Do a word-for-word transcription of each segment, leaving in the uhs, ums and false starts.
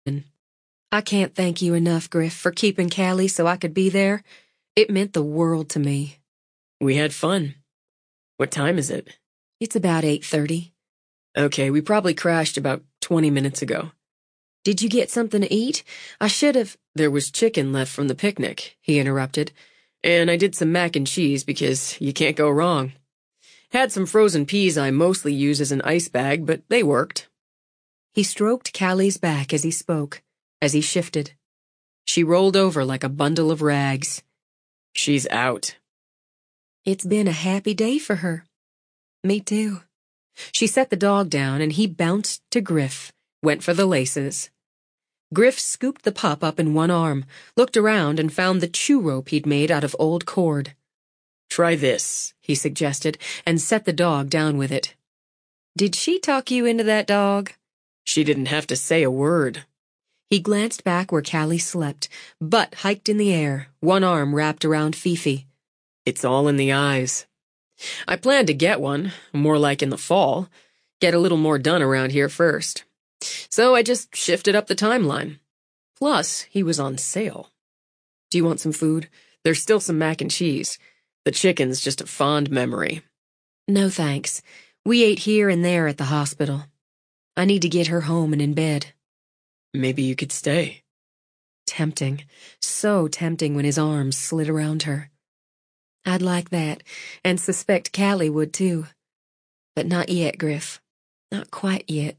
I can't thank you enough, Griff, for keeping Callie so I could be there. It meant the world to me. We had fun. What time is it? It's about eight thirty. Okay, we probably crashed about twenty minutes ago. Did you get something to eat? I should have— There was chicken left from the picnic, he interrupted, and I did some mac and cheese because you can't go wrong. Had some frozen peas I mostly use as an ice bag, but they worked. He stroked Callie's back as he spoke, as he shifted. She rolled over like a bundle of rags. She's out. It's been a happy day for her. Me too. She set the dog down and he bounced to Griff, went for the laces. Griff scooped the pup up in one arm, looked around and found the chew rope he'd made out of old cord. Try this, he suggested, and set the dog down with it. Did she talk you into that dog? She didn't have to say a word. He glanced back where Callie slept, butt hiked in the air, one arm wrapped around Fifi. It's all in the eyes. I planned to get one, more like in the fall, get a little more done around here first. So I just shifted up the timeline. Plus, he was on sale. Do you want some food? There's still some mac and cheese. The chicken's just a fond memory. No thanks. We ate here and there at the hospital. I need to get her home and in bed. Maybe you could stay. Tempting. So tempting when his arms slid around her. I'd like that, and suspect Callie would too. But not yet, Griff. Not quite yet.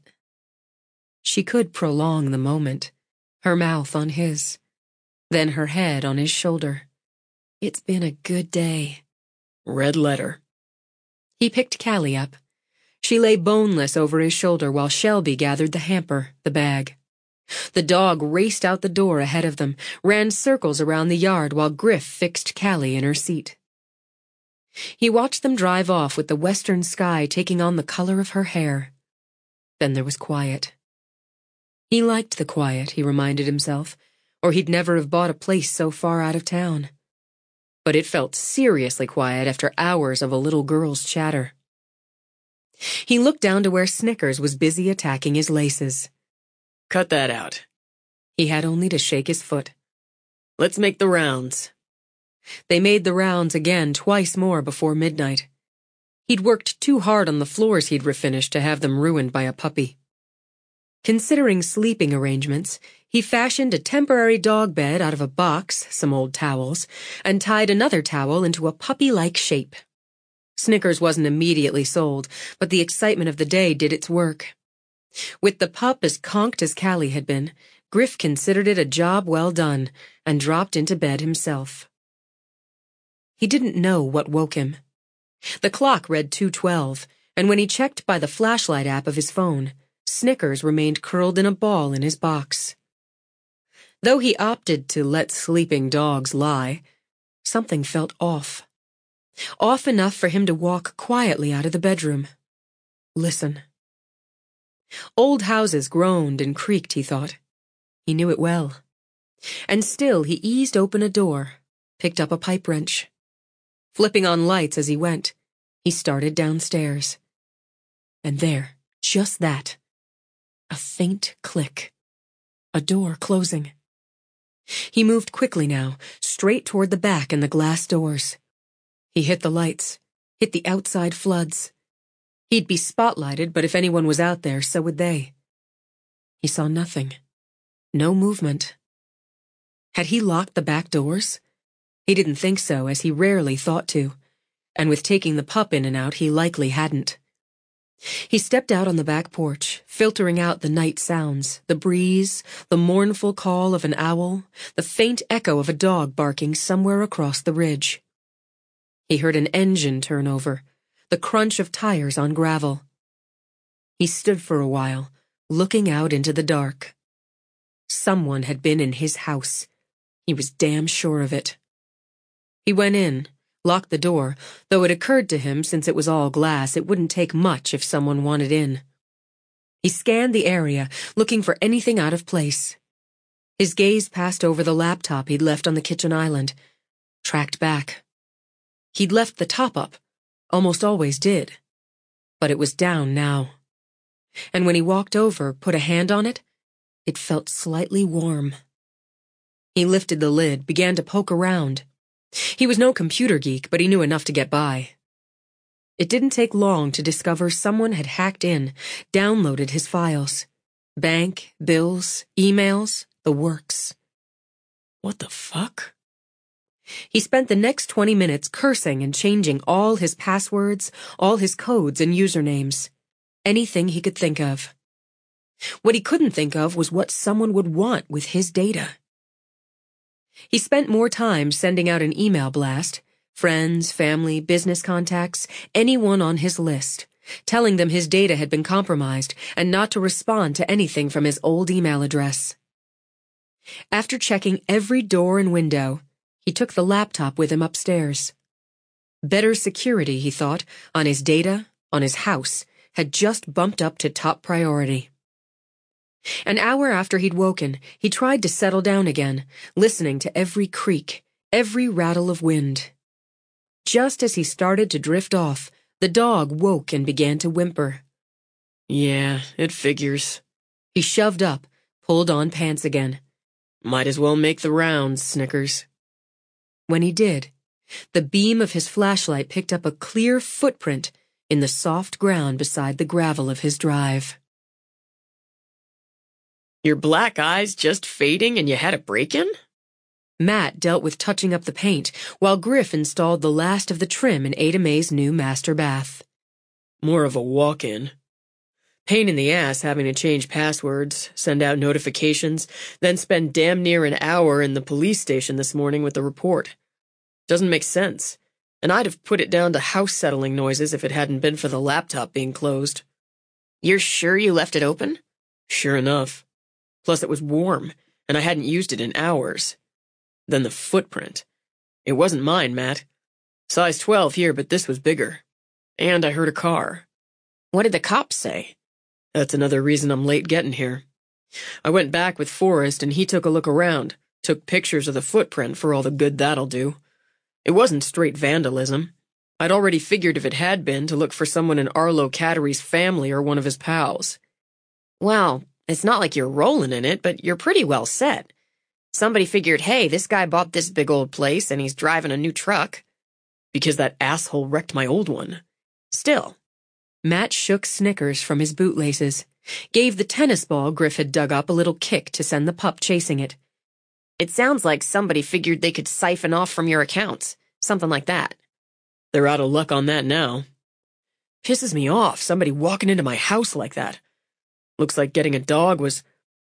She could prolong the moment, her mouth on his, then her head on his shoulder. It's been a good day. Red letter. He picked Callie up. She lay boneless over his shoulder while Shelby gathered the hamper, the bag. The dog raced out the door ahead of them, ran circles around the yard while Griff fixed Callie in her seat. He watched them drive off with the western sky taking on the color of her hair. Then there was quiet. He liked the quiet, he reminded himself, or he'd never have bought a place so far out of town. But it felt seriously quiet after hours of a little girl's chatter. He looked down to where Snickers was busy attacking his laces. Cut that out. He had only to shake his foot. Let's make the rounds. They made the rounds again twice more before midnight. He'd worked too hard on the floors he'd refinished to have them ruined by a puppy. Considering sleeping arrangements, he fashioned a temporary dog bed out of a box, some old towels, and tied another towel into a puppy-like shape. Snickers wasn't immediately sold, but the excitement of the day did its work. With the pup as conked as Callie had been, Griff considered it a job well done and dropped into bed himself. He didn't know what woke him. The clock read two twelve, and when he checked by the flashlight app of his phone, Snickers remained curled in a ball in his box. Though he opted to let sleeping dogs lie, something felt off. Off enough for him to walk quietly out of the bedroom. Listen. Old houses groaned and creaked, he thought. He knew it well. And still he eased open a door, picked up a pipe wrench. Flipping on lights as he went, he started downstairs. And there, just that, a faint click. A door closing. He moved quickly now, straight toward the back and the glass doors. He hit the lights, hit the outside floods. He'd be spotlighted, but if anyone was out there, so would they. He saw nothing. No movement. Had he locked the back doors? He didn't think so, as he rarely thought to, and with taking the pup in and out, he likely hadn't. He stepped out on the back porch, filtering out the night sounds, the breeze, the mournful call of an owl, the faint echo of a dog barking somewhere across the ridge. He heard an engine turn over, the crunch of tires on gravel. He stood for a while, looking out into the dark. Someone had been in his house. He was damn sure of it. He went in, locked the door, though it occurred to him since it was all glass it wouldn't take much if someone wanted in. He scanned the area, looking for anything out of place. His gaze passed over the laptop he'd left on the kitchen island, tracked back. He'd left the top up, almost always did, but it was down now. And when he walked over, put a hand on it, It felt slightly warm. He lifted the lid, began to poke around. He was no computer geek, but he knew enough to get by. It didn't take long to discover someone had hacked in, downloaded his files. Bank, bills, emails, the works. What the fuck? He spent the next twenty minutes cursing and changing all his passwords, all his codes and usernames. Anything he could think of. What he couldn't think of was what someone would want with his data. He spent more time sending out an email blast, friends, family, business contacts, anyone on his list, telling them his data had been compromised and not to respond to anything from his old email address. After checking every door and window, he took the laptop with him upstairs. Better security, he thought, on his data, on his house, had just bumped up to top priority. An hour after he'd woken, he tried to settle down again, listening to every creak, every rattle of wind. Just as he started to drift off, the dog woke and began to whimper. Yeah, it figures. He shoved up, pulled on pants again. Might as well make the rounds, Snickers. When he did, the beam of his flashlight picked up a clear footprint in the soft ground beside the gravel of his drive. Your black eyes just fading and you had a break-in? Matt dealt with touching up the paint, while Griff installed the last of the trim in Ada Mae's new master bath. More of a walk-in. Pain in the ass having to change passwords, send out notifications, then spend damn near an hour in the police station this morning with the report. Doesn't make sense, and I'd have put it down to house-settling noises if it hadn't been for the laptop being closed. You're sure you left it open? Sure enough. Plus it was warm, and I hadn't used it in hours. Then the footprint. It wasn't mine, Matt. Size twelve here, but this was bigger. And I heard a car. What did the cops say? That's another reason I'm late getting here. I went back with Forrest, and he took a look around, took pictures of the footprint for all the good that'll do. It wasn't straight vandalism. I'd already figured if it had been to look for someone in Arlo Cattery's family or one of his pals. Well, it's not like you're rolling in it, but you're pretty well set. Somebody figured, hey, this guy bought this big old place and he's driving a new truck. Because that asshole wrecked my old one. Still. Matt shook Snickers from his bootlaces, gave the tennis ball Griff had dug up a little kick to send the pup chasing it. It sounds like somebody figured they could siphon off from your accounts. Something like that. They're out of luck on that now. Pisses me off, somebody walking into my house like that. Looks like getting a dog was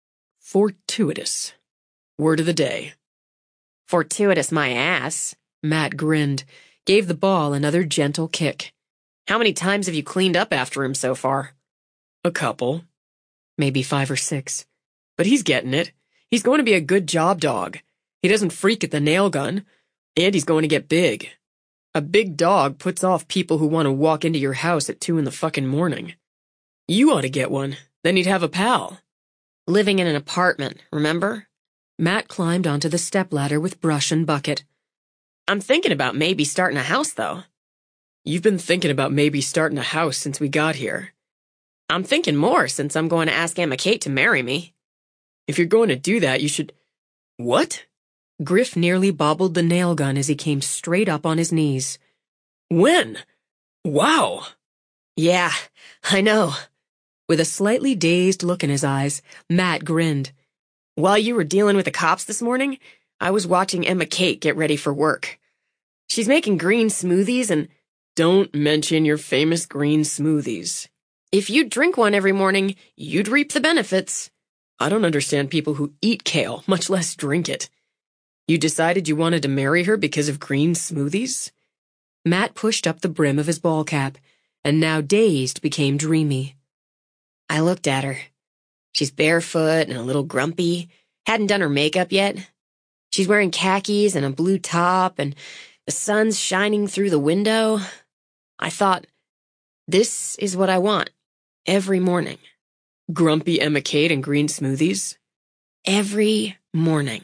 fortuitous. Word of the day. Fortuitous my ass. Matt grinned, gave the ball another gentle kick. How many times have you cleaned up after him so far? A couple. Maybe five or six. But he's getting it. He's going to be a good job dog. He doesn't freak at the nail gun. And he's going to get big. A big dog puts off people who want to walk into your house at two in the fucking morning. You ought to get one. Then you'd have a pal. Living in an apartment, remember? Matt climbed onto the stepladder with brush and bucket. I'm thinking about maybe starting a house, though. You've been thinking about maybe starting a house since we got here. I'm thinking more since I'm going to ask Emma Kate to marry me. If you're going to do that, you should... What? Griff nearly bobbled the nail gun as he came straight up on his knees. When? Wow. Yeah, I know. With a slightly dazed look in his eyes, Matt grinned. While you were dealing with the cops this morning, I was watching Emma Kate get ready for work. She's making green smoothies and... Don't mention your famous green smoothies. If you'd drink one every morning, you'd reap the benefits. I don't understand people who eat kale, much less drink it. You decided you wanted to marry her because of green smoothies? Matt pushed up the brim of his ball cap, and now dazed became dreamy. I looked at her. She's barefoot and a little grumpy, hadn't done her makeup yet. She's wearing khakis and a blue top, and the sun's shining through the window. I thought, this is what I want, every morning. Grumpy Emma Kate and green smoothies? Every morning.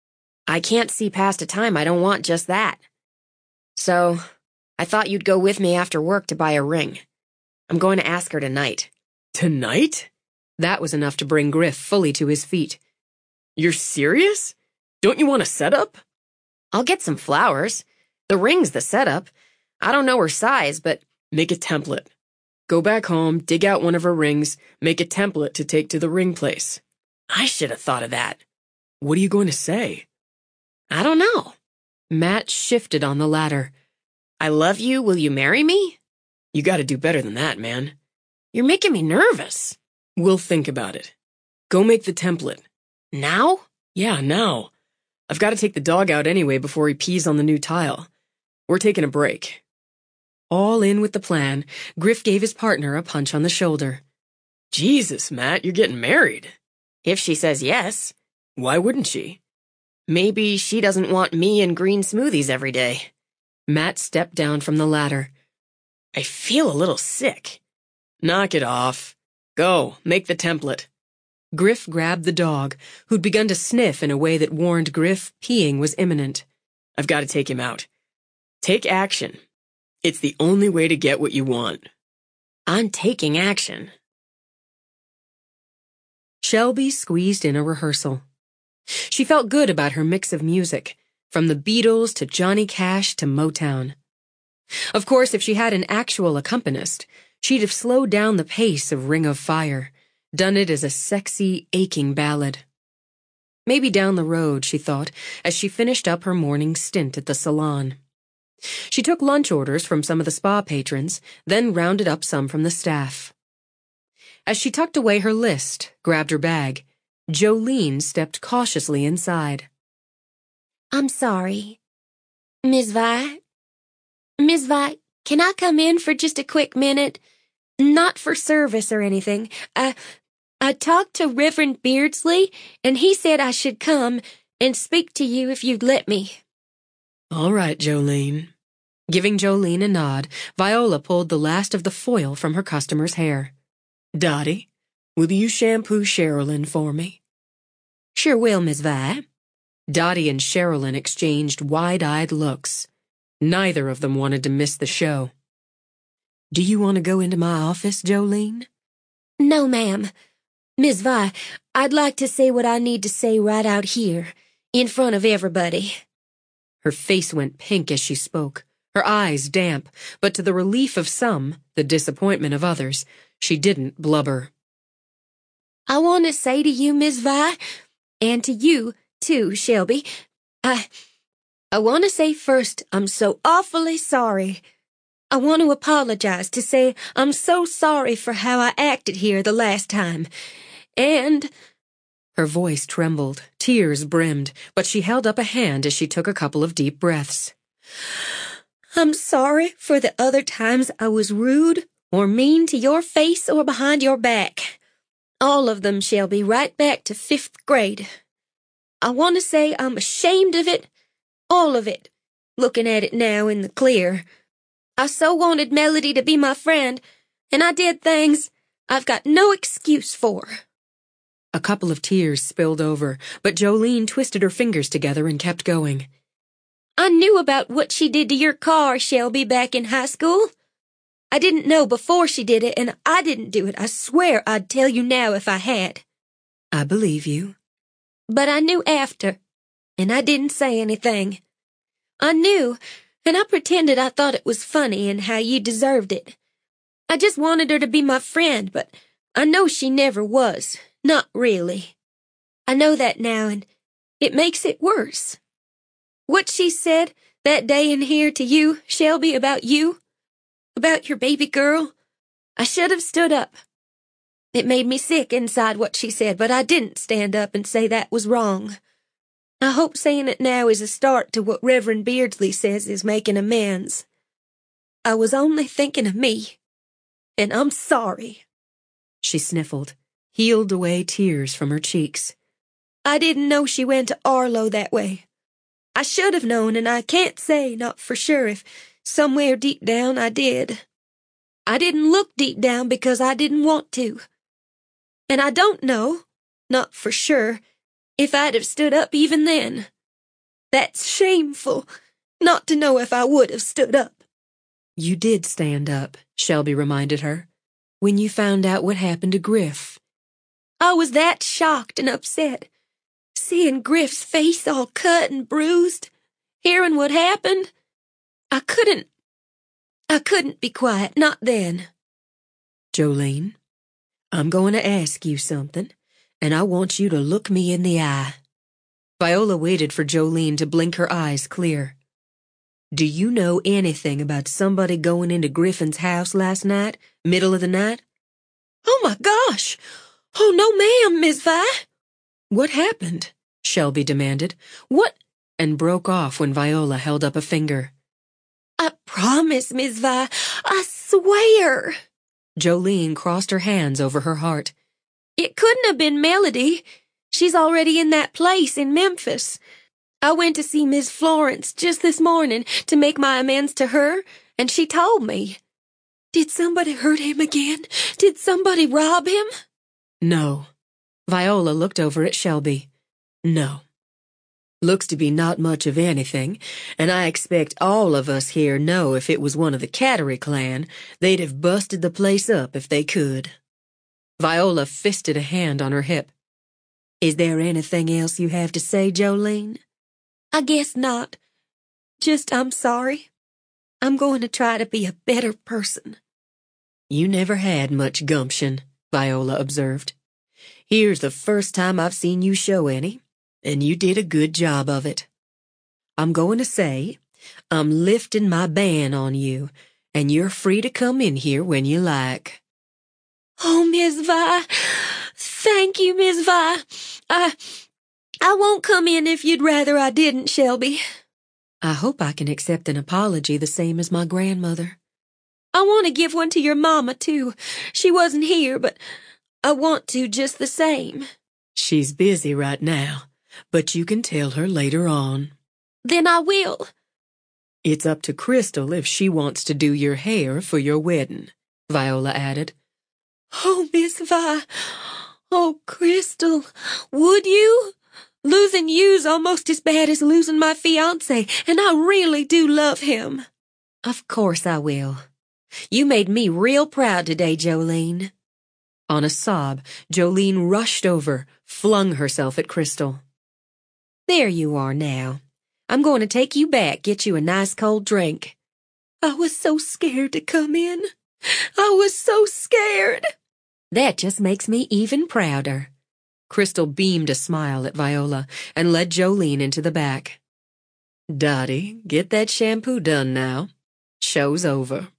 I can't see past a time I don't want just that. So, I thought you'd go with me after work to buy a ring. I'm going to ask her tonight. Tonight? That was enough to bring Griff fully to his feet. You're serious? Don't you want a setup? I'll get some flowers. The ring's the setup. I don't know her size, but... Make a template. Go back home, dig out one of her rings, make a template to take to the ring place. I should have thought of that. What are you going to say? I don't know. Matt shifted on the ladder. I love you, will you marry me? You gotta do better than that, man. You're making me nervous. We'll think about it. Go make the template. Now? Yeah, now. I've got to take the dog out anyway before he pees on the new tile. We're taking a break. All in with the plan, Griff gave his partner a punch on the shoulder. Jesus, Matt, you're getting married. If she says yes. Why wouldn't she? Maybe she doesn't want me and green smoothies every day. Matt stepped down from the ladder. I feel a little sick. Knock it off. Go, make the template. Griff grabbed the dog, who'd begun to sniff in a way that warned Griff peeing was imminent. I've got to take him out. Take action. It's the only way to get what you want. I'm taking action. Shelby squeezed in a rehearsal. She felt good about her mix of music, from the Beatles to Johnny Cash to Motown. Of course, if she had an actual accompanist, she'd have slowed down the pace of Ring of Fire, done it as a sexy, aching ballad. Maybe down the road, she thought, as she finished up her morning stint at the salon. She took lunch orders from some of the spa patrons, then rounded up some from the staff. As she tucked away her list, grabbed her bag, Jolene stepped cautiously inside. I'm sorry. Miss Vi? Miss Vi, can I come in for just a quick minute? Not for service or anything. I, I talked to Reverend Beardsley, and he said I should come and speak to you if you'd let me. All right, Jolene. Giving Jolene a nod, Viola pulled the last of the foil from her customer's hair. Dottie, will you shampoo Sherilyn for me? Sure will, Miss Vi. Dottie and Sherilyn exchanged wide-eyed looks. Neither of them wanted to miss the show. Do you want to go into my office, Jolene? No, ma'am. Miss Vi, I'd like to say what I need to say right out here, in front of everybody. Her face went pink as she spoke, her eyes damp, but to the relief of some, the disappointment of others, she didn't blubber. I want to say to you, Miss Vi, and to you, too, Shelby, I... I want to say first I'm so awfully sorry. I want to apologize to say I'm so sorry for how I acted here the last time. And... Her voice trembled, tears brimmed, but she held up a hand as she took a couple of deep breaths. I'm sorry for the other times I was rude or mean to your face or behind your back. All of them, Shelby, right back to fifth grade. I want to say I'm ashamed of it, all of it, looking at it now in the clear. I so wanted Melody to be my friend, and I did things I've got no excuse for. A couple of tears spilled over, but Jolene twisted her fingers together and kept going. I knew about what she did to your car, Shelby, back in high school. I didn't know before she did it, and I didn't do it. I swear I'd tell you now if I had. I believe you. But I knew after, and I didn't say anything. I knew, and I pretended I thought it was funny and how you deserved it. I just wanted her to be my friend, but I know she never was. Not really. I know that now, and it makes it worse. What she said that day in here to you, Shelby, about you, about your baby girl, I should have stood up. It made me sick inside what she said, but I didn't stand up and say that was wrong. I hope saying it now is a start to what Reverend Beardsley says is making amends. I was only thinking of me, and I'm sorry. She sniffled, healed away tears from her cheeks. I didn't know she went to Arlo that way. I should have known, and I can't say, not for sure, if somewhere deep down I did. I didn't look deep down because I didn't want to. And I don't know, not for sure, if I'd have stood up even then. That's shameful, not to know if I would have stood up. You did stand up, Shelby reminded her, when you found out what happened to Griff. I was that shocked and upset, seeing Griff's face all cut and bruised, hearing what happened. I couldn't, I couldn't be quiet, not then. Jolene, I'm going to ask you something, and I want you to look me in the eye. Viola waited for Jolene to blink her eyes clear. Do you know anything about somebody going into Griffin's house last night, middle of the night? Oh my gosh! Oh no ma'am, Miss Vi. What happened? Shelby demanded. What? And broke off when Viola held up a finger. I promise, Miss Vi, I swear. Jolene crossed her hands over her heart. It couldn't have been Melody. She's already in that place in Memphis. I went to see Miss Florence just this morning to make my amends to her, and she told me. Did somebody hurt him again? Did somebody rob him? No. Viola looked over at Shelby. No. Looks to be not much of anything, and I expect all of us here know if it was one of the Cattery clan, they'd have busted the place up if they could. Viola fisted a hand on her hip. Is there anything else you have to say, Jolene? I guess not. Just I'm sorry. I'm going to try to be a better person. You never had much gumption, Viola observed. Here's the first time I've seen you show any, and you did a good job of it. I'm going to say, I'm lifting my ban on you, and you're free to come in here when you like. Oh, Miss Vi, thank you, Miss Vi. I, I won't come in if you'd rather I didn't, Shelby. I hope I can accept an apology the same as my grandmother. I want to give one to your mama, too. She wasn't here, but I want to just the same. She's busy right now, but you can tell her later on. Then I will. It's up to Crystal if she wants to do your hair for your wedding, Viola added. Oh, Miss Vi. Oh, Crystal, would you? Losing you's almost as bad as losing my fiancé, and I really do love him. Of course I will. You made me real proud today, Jolene. On a sob, Jolene rushed over, flung herself at Crystal. There you are now. I'm going to take you back, get you a nice cold drink. I was so scared to come in. I was so scared. That just makes me even prouder. Crystal beamed a smile at Viola and led Jolene into the back. Dottie, get that shampoo done now. Show's over.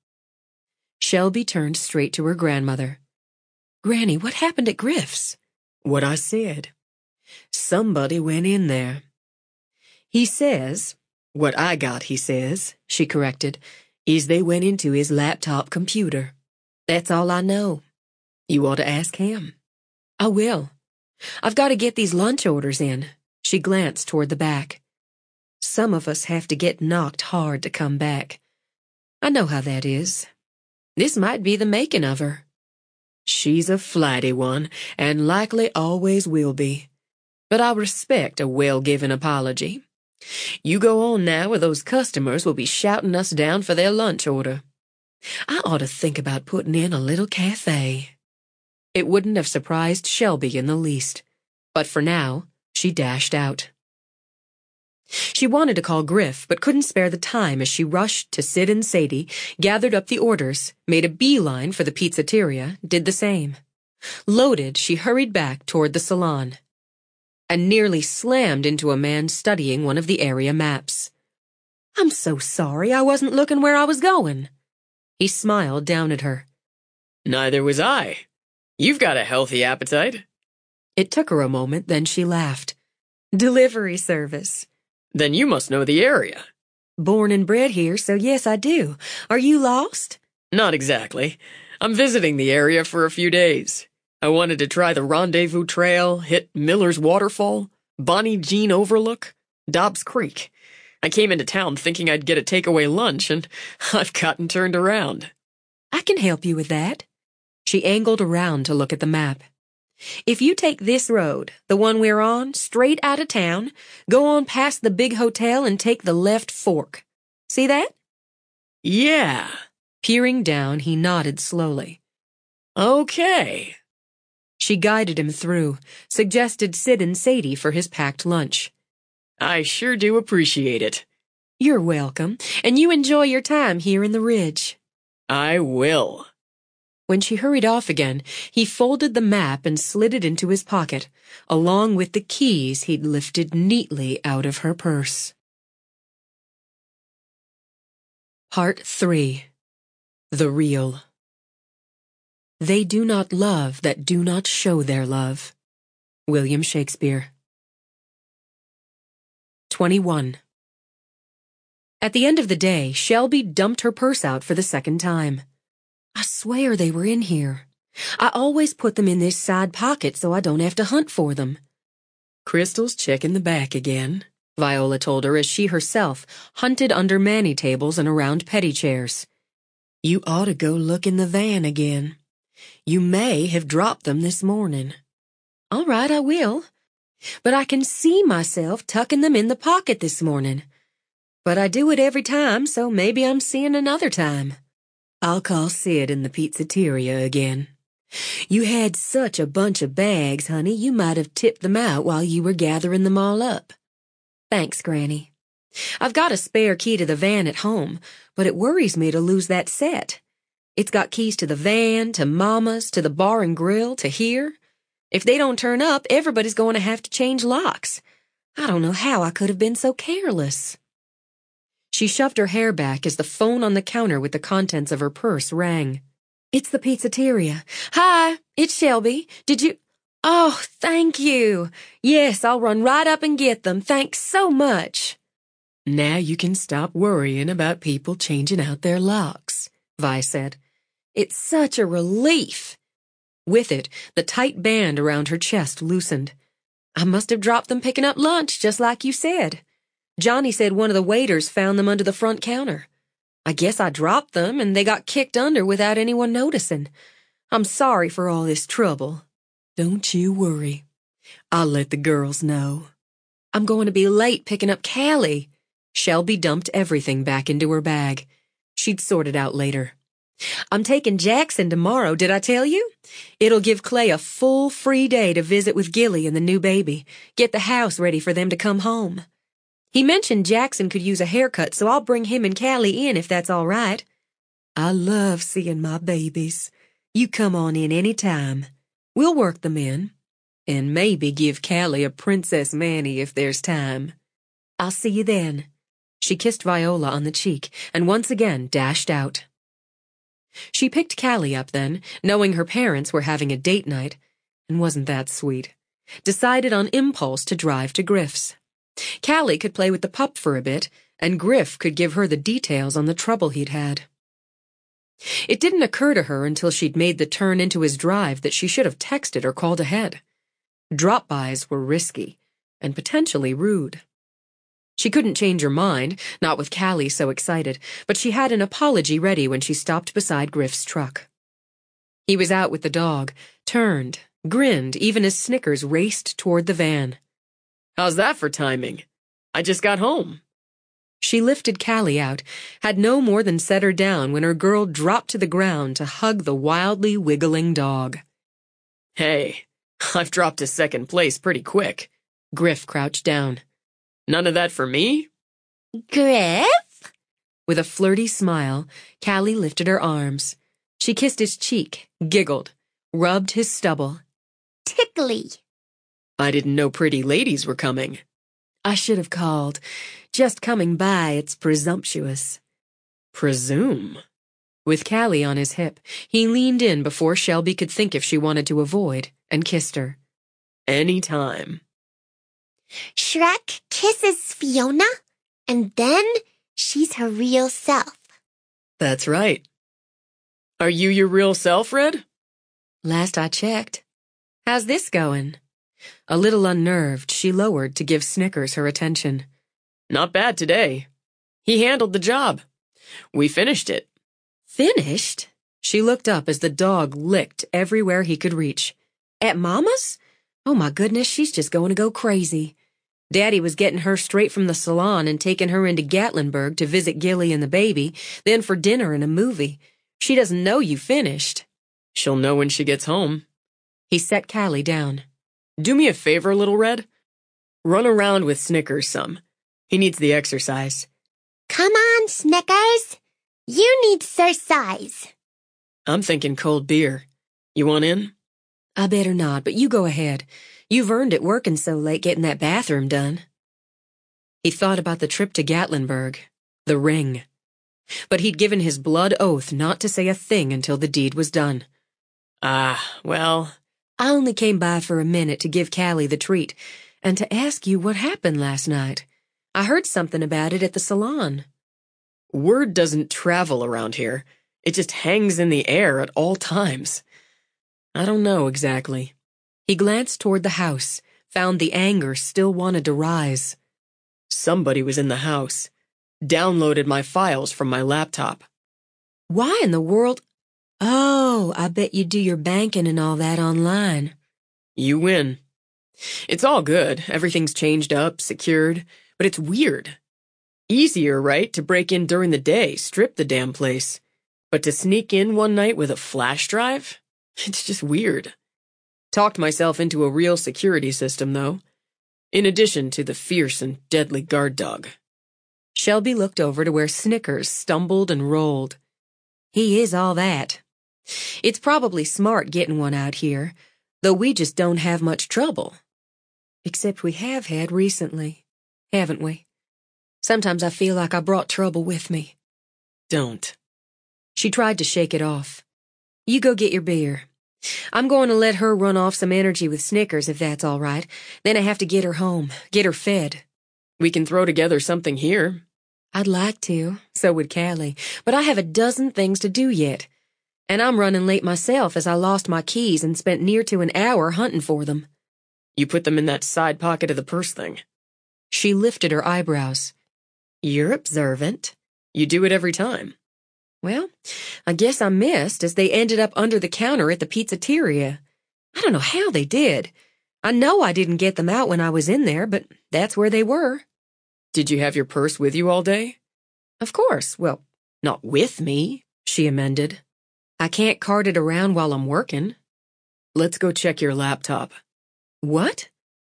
Shelby turned straight to her grandmother. Granny, what happened at Griff's? What I said. Somebody went in there. He says, what I got, he says, she corrected, is they went into his laptop computer. That's all I know. You ought to ask him. I will. I've got to get these lunch orders in. She glanced toward the back. Some of us have to get knocked hard to come back. I know how that is. This might be the making of her. She's a flighty one, and likely always will be. But I respect a well-given apology. You go on now, or those customers will be shouting us down for their lunch order. I ought to think about putting in a little cafe. It wouldn't have surprised Shelby in the least, but for now, she dashed out. She wanted to call Griff, but couldn't spare the time as she rushed to Sid and Sadie, gathered up the orders, made a beeline for the pizzeteria, did the same. Loaded, she hurried back toward the salon, and nearly slammed into a man studying one of the area maps. I'm so sorry, I wasn't looking where I was going. He smiled down at her. Neither was I. You've got a healthy appetite. It took her a moment, then she laughed. Delivery service. Then you must know the area. Born and bred here, so yes, I do. Are you lost? Not exactly. I'm visiting the area for a few days. I wanted to try the Rendezvous Trail, hit Miller's Waterfall, Bonnie Jean Overlook, Dobbs Creek. I came into town thinking I'd get a takeaway lunch, and I've gotten turned around. I can help you with that. She angled around to look at the map. If you take this road, the one we're on, straight out of town, go on past the big hotel and take the left fork. See that? Yeah. Peering down, he nodded slowly. Okay. She guided him through, suggested Sid and Sadie for his packed lunch. I sure do appreciate it. You're welcome, and you enjoy your time here in the Ridge. I will. When she hurried off again, he folded the map and slid it into his pocket, along with the keys he'd lifted neatly out of her purse. Part three. The Real. They do not love that do not show their love. William Shakespeare. twenty-one. At the end of the day, Shelby dumped her purse out for the second time. I swear they were in here. I always put them in this side pocket so I don't have to hunt for them. Crystal's checking the back again, Viola told her as she herself hunted under mani tables and around petty chairs. You ought to go look in the van again. You may have dropped them this morning. All right, I will. But I can see myself tucking them in the pocket this morning. But I do it every time, so maybe I'm seeing another time. I'll call Sid in the pizzeteria again. You had such a bunch of bags, honey, you might have tipped them out while you were gathering them all up. Thanks, Granny. I've got a spare key to the van at home, but it worries me to lose that set. It's got keys to the van, to Mama's, to the bar and grill, to here. If they don't turn up, everybody's going to have to change locks. I don't know how I could have been so careless. She shoved her hair back as the phone on the counter with the contents of her purse rang. It's the pizzeteria. Hi, it's Shelby. Did you... Oh, thank you. Yes, I'll run right up and get them. Thanks so much. Now you can stop worrying about people changing out their locks, Vi said. It's such a relief. With it, the tight band around her chest loosened. I must have dropped them picking up lunch, just like you said. Johnny said one of the waiters found them under the front counter. I guess I dropped them and they got kicked under without anyone noticing. I'm sorry for all this trouble. Don't you worry. I'll let the girls know. I'm going to be late picking up Callie. Shelby dumped everything back into her bag. She'd sort it out later. I'm taking Jackson tomorrow, did I tell you? It'll give Clay a full free day to visit with Gilly and the new baby. Get the house ready for them to come home. He mentioned Jackson could use a haircut, so I'll bring him and Callie in if that's all right. I love seeing my babies. You come on in any time. We'll work them in. And maybe give Callie a Princess Manny if there's time. I'll see you then. She kissed Viola on the cheek and once again dashed out. She picked Callie up then, knowing her parents were having a date night, and wasn't that sweet. Decided on impulse to drive to Griff's. Callie could play with the pup for a bit, and Griff could give her the details on the trouble he'd had. It didn't occur to her until she'd made the turn into his drive that she should have texted or called ahead. Drop-bys were risky, and potentially rude. She couldn't change her mind, not with Callie so excited, but she had an apology ready when she stopped beside Griff's truck. He was out with the dog, turned, grinned even as Snickers raced toward the van. How's that for timing? I just got home. She lifted Callie out, had no more than set her down when her girl dropped to the ground to hug the wildly wiggling dog. Hey, I've dropped to second place pretty quick. Griff crouched down. None of that for me? Griff? With a flirty smile, Callie lifted her arms. She kissed his cheek, giggled, rubbed his stubble. Tickly. I didn't know pretty ladies were coming. I should have called. Just coming by, it's presumptuous. Presume? With Callie on his hip, he leaned in before Shelby could think if she wanted to avoid, and kissed her. Any time. Shrek kisses Fiona, and then she's her real self. That's right. Are you your real self, Red? Last I checked. How's this going? A little unnerved, she lowered to give Snickers her attention. Not bad today. He handled the job. We finished it. Finished? She looked up as the dog licked everywhere he could reach. At Mama's? Oh my goodness, she's just going to go crazy. Daddy was getting her straight from the salon and taking her into Gatlinburg to visit Gilly and the baby, then for dinner and a movie. She doesn't know you finished. She'll know when she gets home. He set Callie down. Do me a favor, Little Red. Run around with Snickers some. He needs the exercise. Come on, Snickers. You need exercise. I'm thinking cold beer. You want in? I better not, but you go ahead. You've earned it working so late getting that bathroom done. He thought about the trip to Gatlinburg, the ring. But he'd given his blood oath not to say a thing until the deed was done. Ah, well... I only came by for a minute to give Callie the treat, and to ask you what happened last night. I heard something about it at the salon. Word doesn't travel around here. It just hangs in the air at all times. I don't know exactly. He glanced toward the house, found the anger still wanted to rise. Somebody was in the house. Downloaded my files from my laptop. Why in the world? Oh, I bet you do your banking and all that online. You win. It's all good. Everything's changed up, secured, but it's weird. Easier, right, to break in during the day, strip the damn place. But to sneak in one night with a flash drive? It's just weird. Talked myself into a real security system, though. In addition to the fierce and deadly guard dog. Shelby looked over to where Snickers stumbled and rolled. He is all that. It's probably smart getting one out here, though we just don't have much trouble. Except we have had recently, haven't we? Sometimes I feel like I brought trouble with me. Don't. She tried to shake it off. You go get your beer. I'm going to let her run off some energy with Snickers if that's all right. Then I have to get her home, get her fed. We can throw together something here. I'd like to, so would Callie, but I have a dozen things to do yet. And I'm running late myself as I lost my keys and spent near to an hour hunting for them. You put them in that side pocket of the purse thing. She lifted her eyebrows. You're observant. You do it every time. Well, I guess I missed as they ended up under the counter at the pizzeteria. I don't know how they did. I know I didn't get them out when I was in there, but that's where they were. Did you have your purse with you all day? Of course. Well, not with me, she amended. I can't cart it around while I'm working. Let's go check your laptop. What?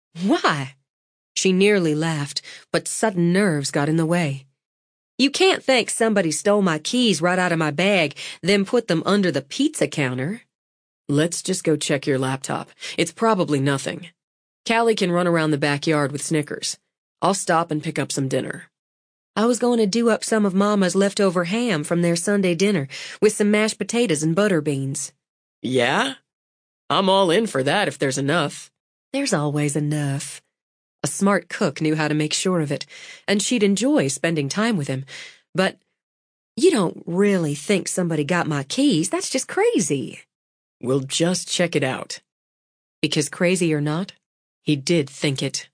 Why? She nearly laughed, but sudden nerves got in the way. You can't think somebody stole my keys right out of my bag, then put them under the pizza counter. Let's just go check your laptop. It's probably nothing. Callie can run around the backyard with Snickers. I'll stop and pick up some dinner. I was going to do up some of Mama's leftover ham from their Sunday dinner with some mashed potatoes and butter beans. Yeah? I'm all in for that if there's enough. There's always enough. A smart cook knew how to make sure of it, and she'd enjoy spending time with him. But you don't really think somebody got my keys? That's just crazy. We'll just check it out. Because crazy or not, he did think it.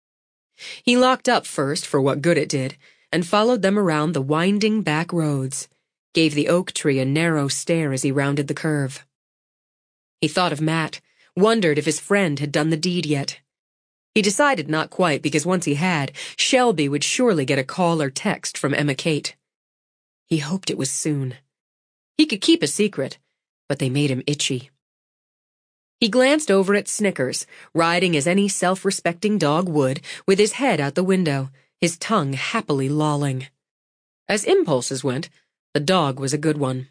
He locked up first for what good it did, and followed them around the winding back roads, gave the oak tree a narrow stare as he rounded the curve. He thought of Matt, wondered if his friend had done the deed yet. He decided not quite, because once he had, Shelby would surely get a call or text from Emma Kate. He hoped it was soon. He could keep a secret, but they made him itchy. He glanced over at Snickers, riding as any self-respecting dog would, with his head out the window, his tongue happily lolling. As impulses went, the dog was a good one.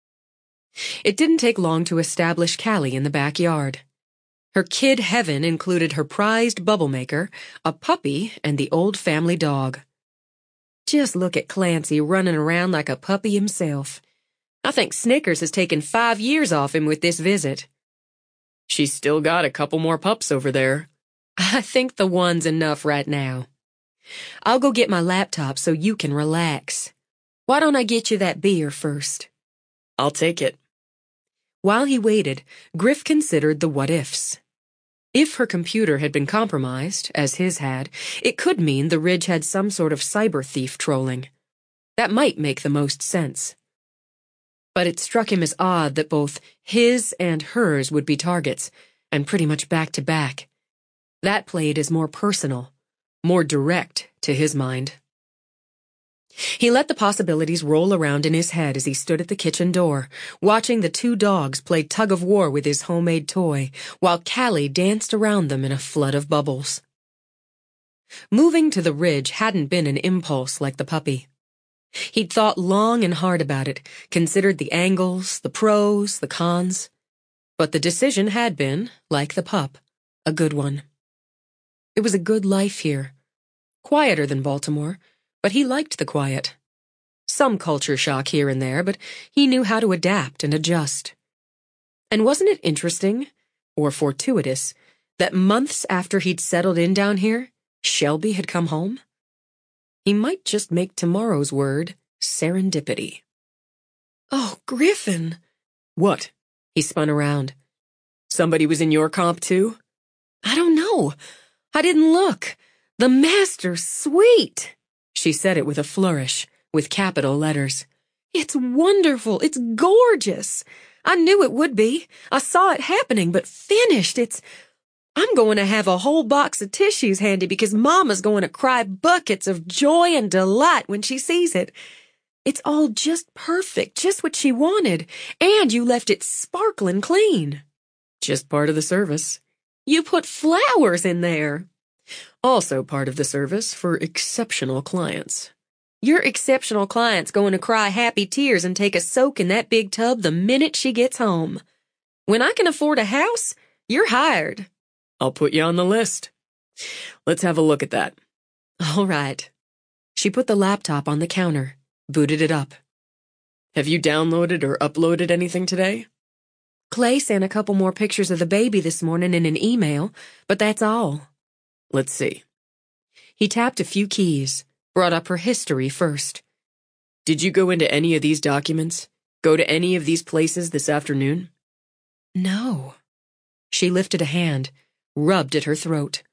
It didn't take long to establish Callie in the backyard. Her kid heaven included her prized bubble maker, a puppy, and the old family dog. Just look at Clancy running around like a puppy himself. I think Snickers has taken five years off him with this visit. She's still got a couple more pups over there. I think the one's enough right now. I'll go get my laptop so you can relax. Why don't I get you that beer first? I'll take it. While he waited, Griff considered the what-ifs. If her computer had been compromised, as his had, it could mean the Ridge had some sort of cyber thief trolling. That might make the most sense. But it struck him as odd that both his and hers would be targets, and pretty much back-to-back. That played as more personal, more direct to his mind. He let the possibilities roll around in his head as he stood at the kitchen door, watching the two dogs play tug-of-war with his homemade toy, while Callie danced around them in a flood of bubbles. Moving to the ridge hadn't been an impulse like the puppy. He'd thought long and hard about it, considered the angles, the pros, the cons. But the decision had been, like the pup, a good one. It was a good life here. Quieter than Baltimore, but he liked the quiet. Some culture shock here and there, but he knew how to adapt and adjust. And wasn't it interesting, or fortuitous, that months after he'd settled in down here, Shelby had come home? He might just make tomorrow's word serendipity. Oh, Griffin! What? He spun around. Somebody was in your comp too? I don't know. I didn't look. The master's sweet. She said it with a flourish, with capital letters. It's wonderful. It's gorgeous. I knew it would be. I saw it happening, but finished. It's... I'm going to have a whole box of tissues handy because Mama's going to cry buckets of joy and delight when she sees it. It's all just perfect, just what she wanted, and you left it sparkling clean. Just part of the service. You put flowers in there. Also part of the service for exceptional clients. Your exceptional client's going to cry happy tears and take a soak in that big tub the minute she gets home. When I can afford a house, you're hired. I'll put you on the list. Let's have a look at that. All right. She put the laptop on the counter, booted it up. Have you downloaded or uploaded anything today? Clay sent a couple more pictures of the baby this morning in an email, but that's all. Let's see. He tapped a few keys, brought up her history first. Did you go into any of these documents? Go to any of these places this afternoon? No. She lifted a hand, rubbed at her throat.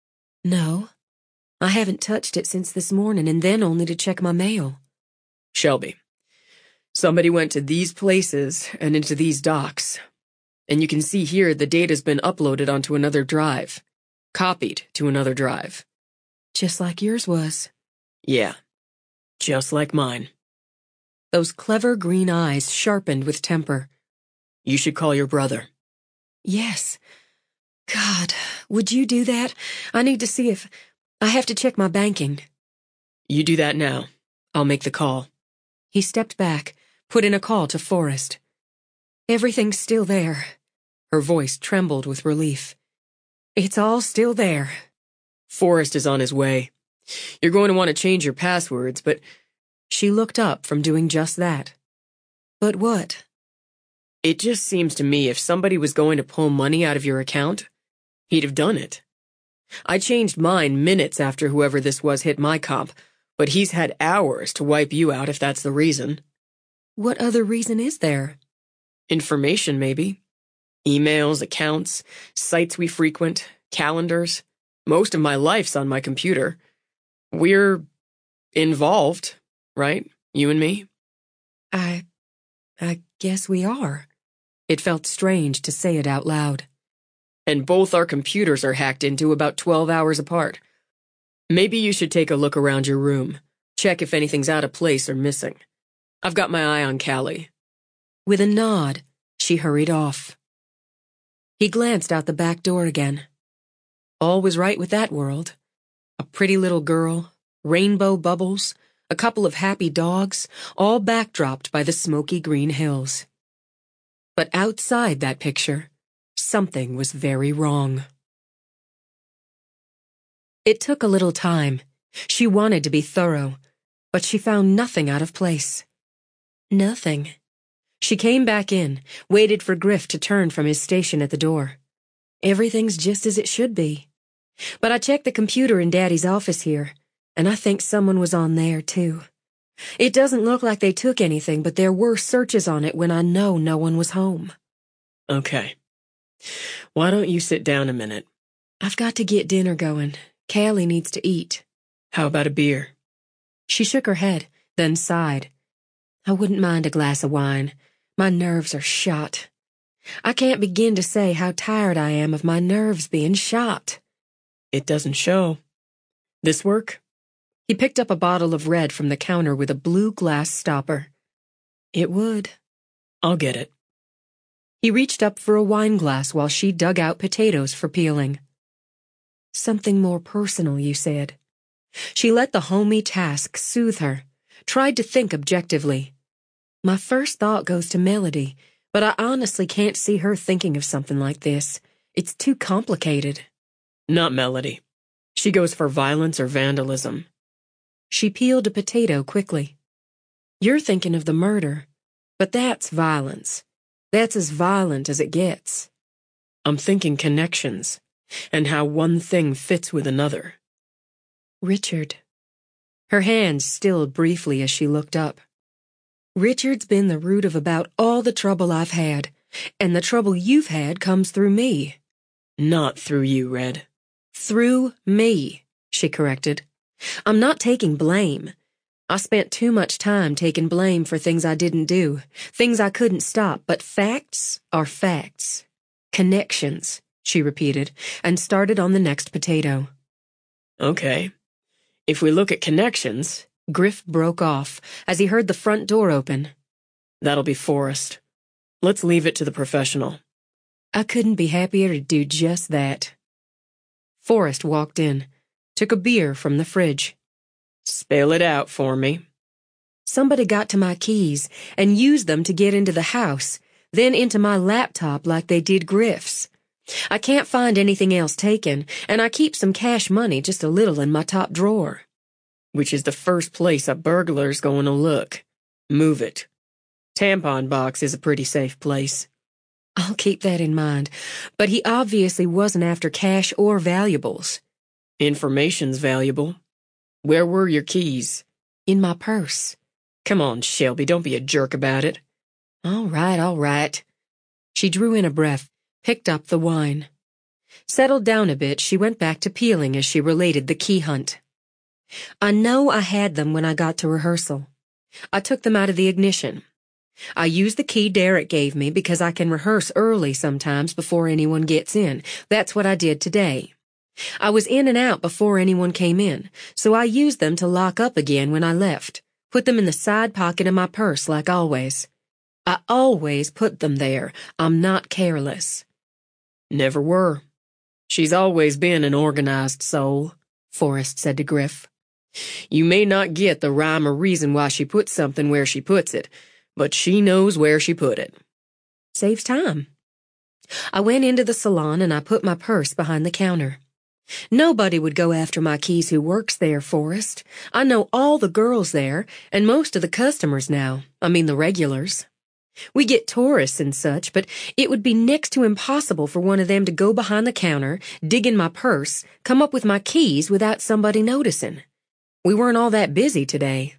No. I haven't touched it since this morning, and then only to check my mail. Shelby, somebody went to these places and into these docs. And you can see here the data's been uploaded onto another drive. Copied to another drive. Just like yours was. Yeah. Just like mine. Those clever green eyes sharpened with temper. You should call your brother. Yes. God, would you do that? I need to see if... I have to check my banking. You do that now. I'll make the call. He stepped back, put in a call to Forrest. Everything's still there. Her voice trembled with relief. It's all still there. Forrest is on his way. You're going to want to change your passwords, but... She looked up from doing just that. But what? It just seems to me if somebody was going to pull money out of your account, he'd have done it. I changed mine minutes after whoever this was hit my comp, but he's had hours to wipe you out if that's the reason. What other reason is there? Information, maybe. Emails, accounts, sites we frequent, calendars. Most of my life's on my computer. We're involved, right? You and me? I... I guess we are. It felt strange to say it out loud. And both our computers are hacked into about twelve hours apart. Maybe you should take a look around your room. Check if anything's out of place or missing. I've got my eye on Callie. With a nod, she hurried off. He glanced out the back door again. All was right with that world. A pretty little girl, rainbow bubbles, a couple of happy dogs, all backdropped by the smoky green hills. But outside that picture, something was very wrong. It took a little time. She wanted to be thorough, but she found nothing out of place. Nothing. She came back in, waited for Griff to turn from his station at the door. Everything's just as it should be. But I checked the computer in Daddy's office here, and I think someone was on there, too. It doesn't look like they took anything, but there were searches on it when I know no one was home. Okay. Why don't you sit down a minute? I've got to get dinner going. Callie needs to eat. How about a beer? She shook her head, then sighed. I wouldn't mind a glass of wine. My nerves are shot. I can't begin to say how tired I am of my nerves being shot. It doesn't show. This work? He picked up a bottle of red from the counter with a blue glass stopper. It would. I'll get it. He reached up for a wine glass while she dug out potatoes for peeling. Something more personal, you said. She let the homey task soothe her, tried to think objectively. My first thought goes to Melody, but I honestly can't see her thinking of something like this. It's too complicated. Not Melody. She goes for violence or vandalism. She peeled a potato quickly. You're thinking of the murder, but that's violence. That's as violent as it gets. I'm thinking connections, and how one thing fits with another. Richard. Her hands stilled briefly as she looked up. Richard's been the root of about all the trouble I've had, and the trouble you've had comes through me. Not through you, Red. Through me, she corrected. I'm not taking blame. I spent too much time taking blame for things I didn't do, things I couldn't stop, but facts are facts. Connections, she repeated, and started on the next potato. Okay. If we look at connections... Griff broke off as he heard the front door open. That'll be Forrest. Let's leave it to the professional. I couldn't be happier to do just that. Forrest walked in, took a beer from the fridge. Spell it out for me. Somebody got to my keys and used them to get into the house, then into my laptop like they did Griff's. I can't find anything else taken, and I keep some cash money just a little in my top drawer. Which is the first place a burglar's going to look. Move it. Tampon box is a pretty safe place. I'll keep that in mind, but he obviously wasn't after cash or valuables. Information's valuable. Where were your keys? In my purse. Come on, Shelby, don't be a jerk about it. All right, all right. She drew in a breath, picked up the wine. Settled down a bit, she went back to peeling as she related the key hunt. I know I had them when I got to rehearsal. I took them out of the ignition. I used the key Derek gave me because I can rehearse early sometimes before anyone gets in. That's what I did today. I was in and out before anyone came in, so I used them to lock up again when I left. Put them in the side pocket of my purse like always. I always put them there. I'm not careless. Never were. She's always been an organized soul, Forrest said to Griff. You may not get the rhyme or reason why she puts something where she puts it, but she knows where she put it. Saves time. I went into the salon and I put my purse behind the counter. Nobody would go after my keys who works there, Forrest. I know all the girls there, and most of the customers now. I mean the regulars. We get tourists and such, but it would be next to impossible for one of them to go behind the counter, dig in my purse, come up with my keys without somebody noticing. We weren't all that busy today.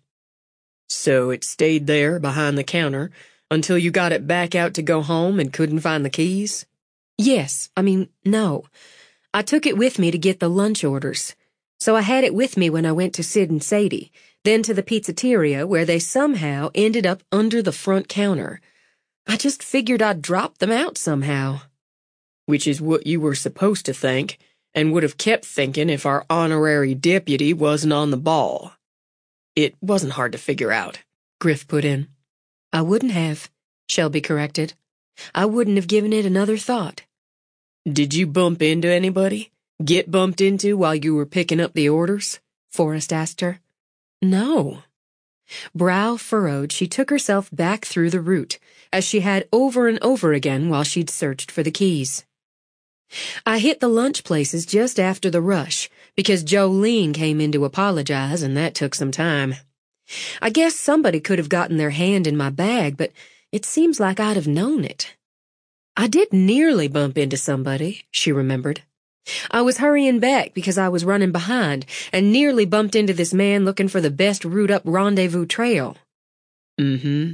So it stayed there behind the counter until you got it back out to go home and couldn't find the keys? Yes, I mean, no. I took it with me to get the lunch orders. So I had it with me when I went to Sid and Sadie, then to the pizzeteria where they somehow ended up under the front counter. I just figured I'd drop them out somehow. Which is what you were supposed to think, and would have kept thinking if our honorary deputy wasn't on the ball. It wasn't hard to figure out, Griff put in. I wouldn't have, Shelby corrected. I wouldn't have given it another thought. Did you bump into anybody? Get bumped into while you were picking up the orders? Forrest asked her. No. Brow furrowed, she took herself back through the route, as she had over and over again while she'd searched for the keys. I hit the lunch places just after the rush, because Jolene came in to apologize, and that took some time. I guess somebody could have gotten their hand in my bag, but it seems like I'd have known it. I did nearly bump into somebody, she remembered. I was hurrying back because I was running behind, and nearly bumped into this man looking for the best route up Rendezvous Trail. Mm-hmm.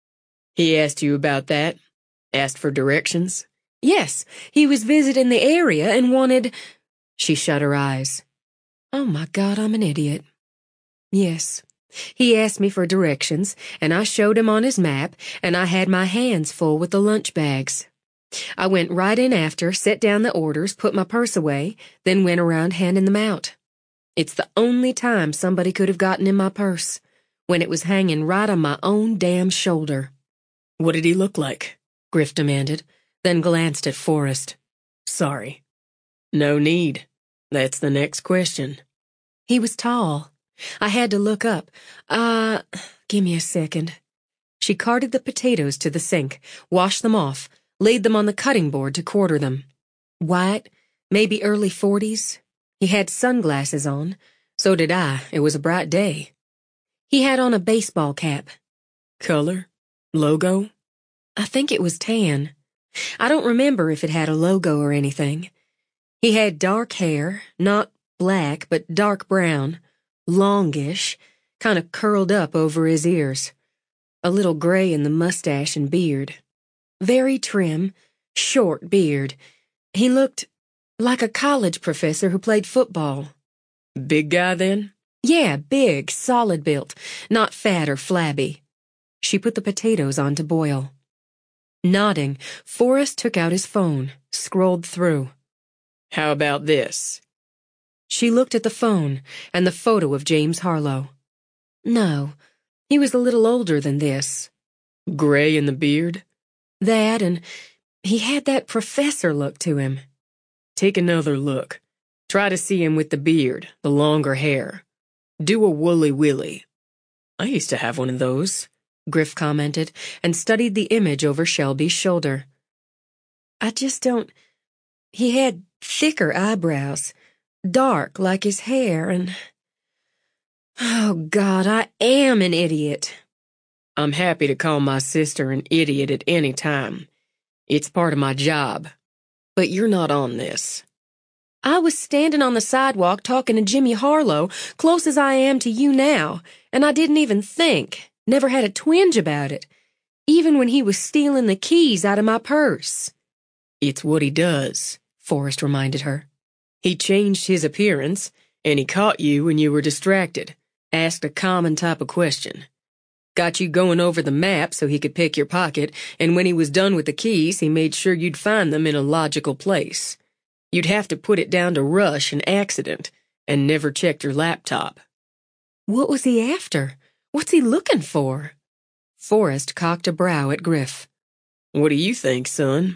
He asked you about that? Asked for directions? Yes, he was visiting the area and wanted... She shut her eyes. Oh my God, I'm an idiot. Yes, he asked me for directions, and I showed him on his map, and I had my hands full with the lunch bags. I went right in after, set down the orders, put my purse away, then went around handing them out. It's the only time somebody could have gotten in my purse, when it was hanging right on my own damn shoulder. What did he look like? Griff demanded, then glanced at Forrest. Sorry. No need. That's the next question. He was tall. I had to look up. Uh, give me a second. She carted the potatoes to the sink, washed them off, laid them on the cutting board to quarter them. White, maybe early forties. He had sunglasses on. So did I. It was a bright day. He had on a baseball cap. Color? Logo? I think it was tan. I don't remember if it had a logo or anything. He had dark hair, not black, but dark brown, longish, kind of curled up over his ears. A little gray in the mustache and beard. Very trim, short beard. He looked like a college professor who played football. Big guy, then? Yeah, big, solid built, not fat or flabby. She put the potatoes on to boil. Nodding, Forrest took out his phone, scrolled through. How about this? She looked at the phone and the photo of James Harlow. No, he was a little older than this. Gray in the beard? That, and he had that professor look to him. Take another look. Try to see him with the beard, the longer hair. Do a woolly willy. I used to have one of those, Griff commented, and studied the image over Shelby's shoulder. I just don't... He had thicker eyebrows, dark like his hair, and... Oh, God, I am an idiot. I'm happy to call my sister an idiot at any time. It's part of my job. But you're not on this. I was standing on the sidewalk talking to Jimmy Harlow, close as I am to you now, and I didn't even think, never had a twinge about it, even when he was stealing the keys out of my purse. It's what he does, Forrest reminded her. He changed his appearance, and he caught you when you were distracted, asked a common type of question. Got you going over the map so he could pick your pocket, and when he was done with the keys, he made sure you'd find them in a logical place. You'd have to put it down to rush and accident, and never checked your laptop. What was he after? What's he looking for? Forrest cocked a brow at Griff. What do you think, son?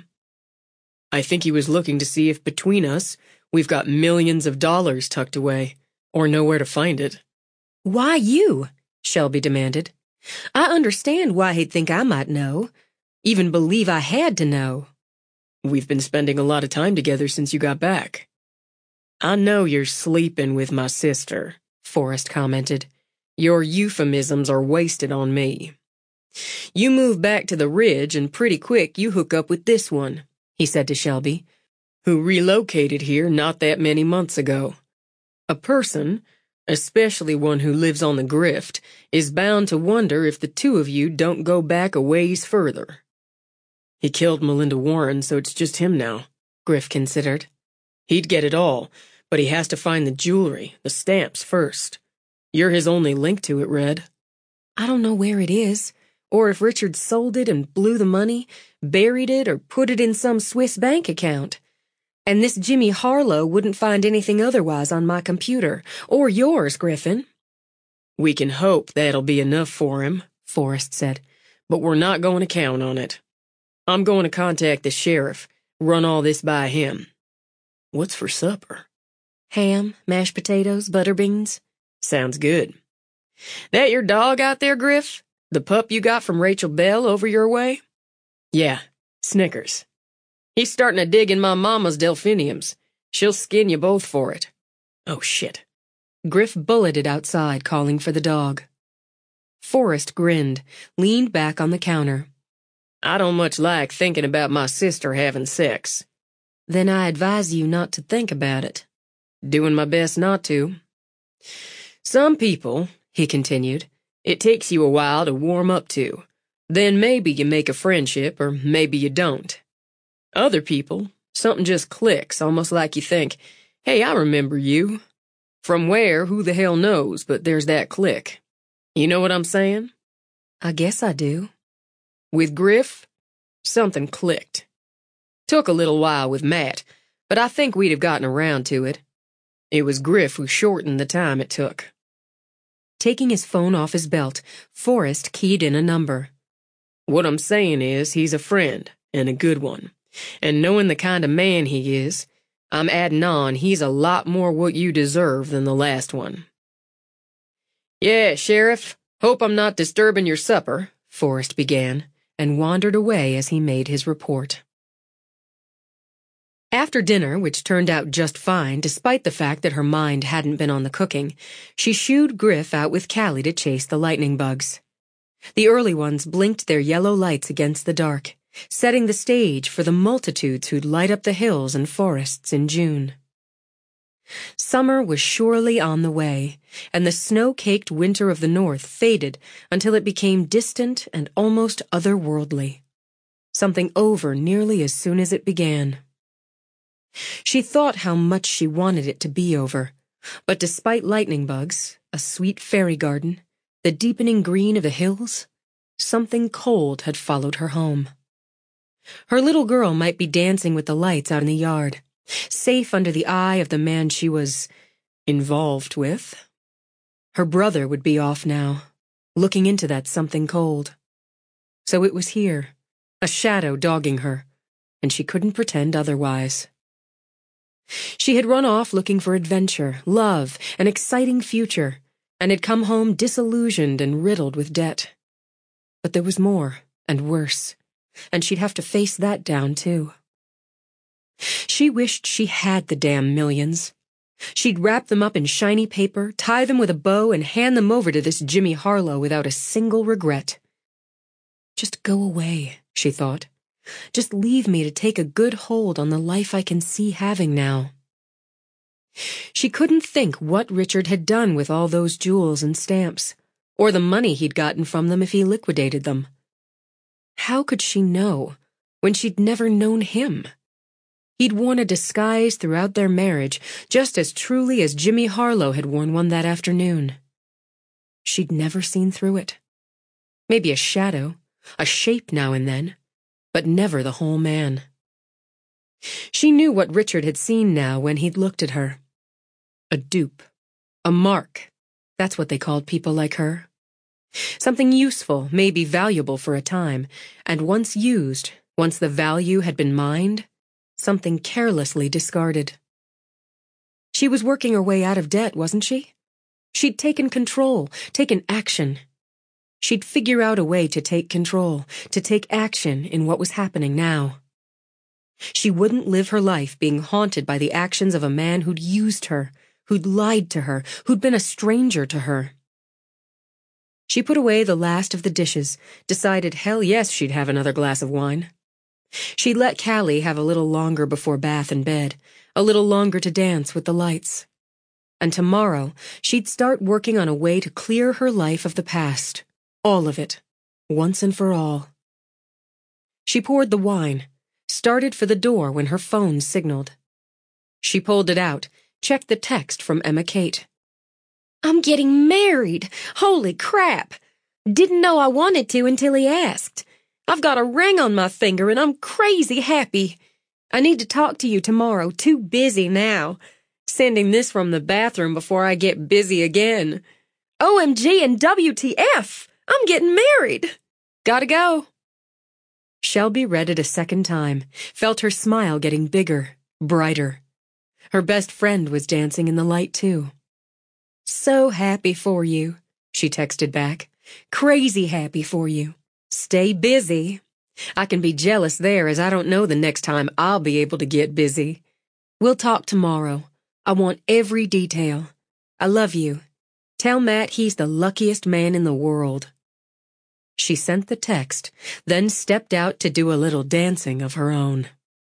I think he was looking to see if between us, we've got millions of dollars tucked away, or know where to find it. Why you? Shelby demanded. I understand why he'd think I might know, even believe I had to know. We've been spending a lot of time together since you got back. I know you're sleeping with my sister, Forrest commented. Your euphemisms are wasted on me. You move back to the ridge and pretty quick you hook up with this one, he said to Shelby, who relocated here not that many months ago. A person, especially one who lives on the grift, is bound to wonder if the two of you don't go back a ways further. He killed Melinda Warren, so it's just him now, Griff considered. He'd get it all, but he has to find the jewelry, the stamps first. You're his only link to it, Red. I don't know where it is, or if Richard sold it and blew the money, buried it, or put it in some Swiss bank account. And this Jimmy Harlow wouldn't find anything otherwise on my computer, or yours, Griffin. We can hope that'll be enough for him, Forrest said, but we're not going to count on it. I'm going to contact the sheriff, run all this by him. What's for supper? Ham, mashed potatoes, butter beans. Sounds good. That your dog out there, Griff? The pup you got from Rachel Bell over your way? Yeah, Snickers. He's starting to dig in my mama's delphiniums. She'll skin you both for it. Oh, shit. Griff bulleted outside, calling for the dog. Forrest grinned, leaned back on the counter. I don't much like thinking about my sister having sex. Then I advise you not to think about it. Doing my best not to. Some people, he continued, it takes you a while to warm up to. Then maybe you make a friendship, or maybe you don't. Other people, something just clicks, almost like you think, hey, I remember you. From where, who the hell knows, but there's that click. You know what I'm saying? I guess I do. With Griff, something clicked. Took a little while with Matt, but I think we'd have gotten around to it. It was Griff who shortened the time it took. Taking his phone off his belt, Forrest keyed in a number. What I'm saying is he's a friend, and a good one. And knowing the kind of man he is, I'm adding on he's a lot more what you deserve than the last one. Yeah, Sheriff, hope I'm not disturbing your supper, Forrest began, and wandered away as he made his report. After dinner, which turned out just fine despite the fact that her mind hadn't been on the cooking, she shooed Griff out with Callie to chase the lightning bugs. The early ones blinked their yellow lights against the dark, setting the stage for the multitudes who'd light up the hills and forests in June. Summer was surely on the way, and the snow-caked winter of the north faded until it became distant and almost otherworldly. Something over nearly as soon as it began. She thought how much she wanted it to be over, but despite lightning bugs, a sweet fairy garden, the deepening green of the hills, something cold had followed her home. Her little girl might be dancing with the lights out in the yard, safe under the eye of the man she was involved with. Her brother would be off now, looking into that something cold. So it was here, a shadow dogging her, and she couldn't pretend otherwise. She had run off looking for adventure, love, an exciting future, and had come home disillusioned and riddled with debt. But there was more, and worse, and she'd have to face that down, too. She wished she had the damn millions. She'd wrap them up in shiny paper, tie them with a bow, and hand them over to this Jimmy Harlow without a single regret. Just go away, she thought. Just leave me to take a good hold on the life I can see having now. She couldn't think what Richard had done with all those jewels and stamps, or the money he'd gotten from them if he liquidated them. How could she know, when she'd never known him? He'd worn a disguise throughout their marriage, just as truly as Jimmy Harlow had worn one that afternoon. She'd never seen through it. Maybe a shadow, a shape now and then, but never the whole man. She knew what Richard had seen now when he'd looked at her. A dupe. A mark. That's what they called people like her. Something useful, maybe valuable for a time, and once used, once the value had been mined, something carelessly discarded. She was working her way out of debt, wasn't she? She'd taken control, taken action. She'd figure out a way to take control, to take action in what was happening now. She wouldn't live her life being haunted by the actions of a man who'd used her, who'd lied to her, who'd been a stranger to her. She put away the last of the dishes, decided hell yes she'd have another glass of wine. She'd let Callie have a little longer before bath and bed, a little longer to dance with the lights. And tomorrow, she'd start working on a way to clear her life of the past. All of it, once and for all. She poured the wine, started for the door when her phone signaled. She pulled it out, checked the text from Emma Kate. I'm getting married. Holy crap. Didn't know I wanted to until he asked. I've got a ring on my finger and I'm crazy happy. I need to talk to you tomorrow. Too busy now. Sending this from the bathroom before I get busy again. O M G and W T F. I'm getting married. Gotta go. Shelby read it a second time, felt her smile getting bigger, brighter. Her best friend was dancing in the light, too. So happy for you, she texted back. Crazy happy for you. Stay busy. I can be jealous there as I don't know the next time I'll be able to get busy. We'll talk tomorrow. I want every detail. I love you. Tell Matt he's the luckiest man in the world. She sent the text, then stepped out to do a little dancing of her own.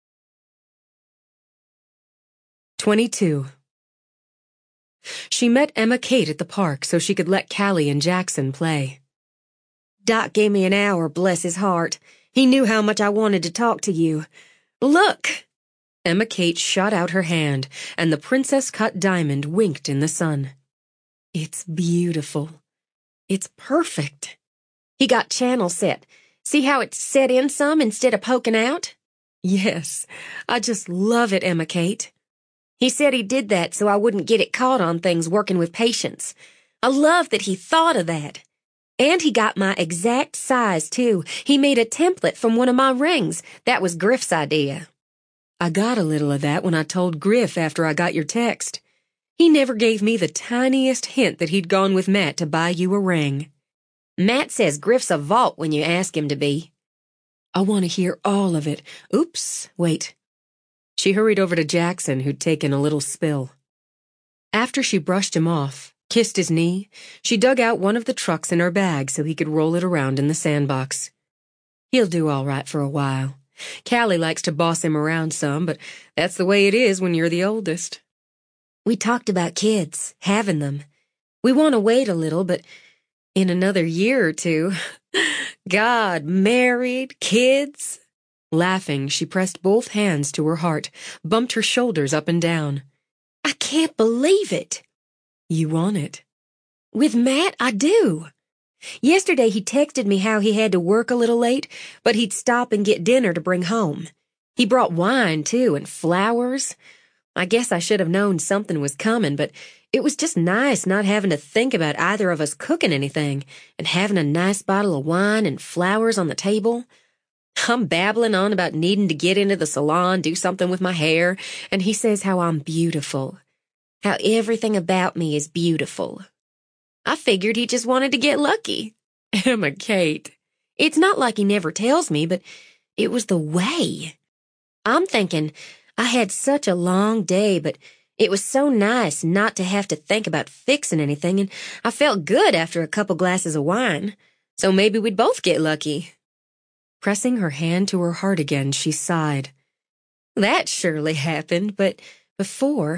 twenty-two. She met Emma Kate at the park so she could let Callie and Jackson play. Doc gave me an hour, bless his heart. He knew how much I wanted to talk to you. Look! Emma Kate shot out her hand, and the princess-cut diamond winked in the sun. It's beautiful. It's perfect. He got channel set. See how it's set in some instead of poking out? Yes, I just love it, Emma Kate. He said he did that so I wouldn't get it caught on things working with patients. I love that he thought of that. And he got my exact size, too. He made a template from one of my rings. That was Griff's idea. I got a little of that when I told Griff after I got your text. He never gave me the tiniest hint that he'd gone with Matt to buy you a ring. Matt says Griff's a vault when you ask him to be. I want to hear all of it. Oops, wait. She hurried over to Jackson, who'd taken a little spill. After she brushed him off, kissed his knee, she dug out one of the trucks in her bag so he could roll it around in the sandbox. He'll do all right for a while. Callie likes to boss him around some, but that's the way it is when you're the oldest. We talked about kids, having them. We want to wait a little, but in another year or two, God, married, kids. Laughing, she pressed both hands to her heart, bumped her shoulders up and down. I can't believe it. You want it. With Matt, I do. Yesterday he texted me how he had to work a little late, but he'd stop and get dinner to bring home. He brought wine, too, and flowers. I guess I should have known something was coming, but it was just nice not having to think about either of us cooking anything and having a nice bottle of wine and flowers on the table. I'm babbling on about needing to get into the salon, do something with my hair, and he says how I'm beautiful. How everything about me is beautiful. I figured he just wanted to get lucky. Emma Kate. It's not like he never tells me, but it was the way. I'm thinking I had such a long day, but it was so nice not to have to think about fixing anything, and I felt good after a couple glasses of wine. So maybe we'd both get lucky. Pressing her hand to her heart again, she sighed. That surely happened, but before...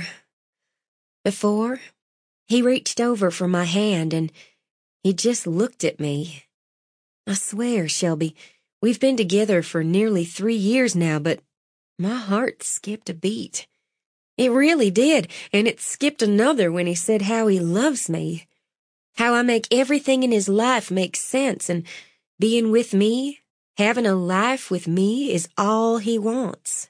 Before, he reached over for my hand and he just looked at me. I swear, Shelby, we've been together for nearly three years now, but my heart skipped a beat. It really did, and it skipped another when he said how he loves me. How I make everything in his life make sense, and being with me, having a life with me, is all he wants.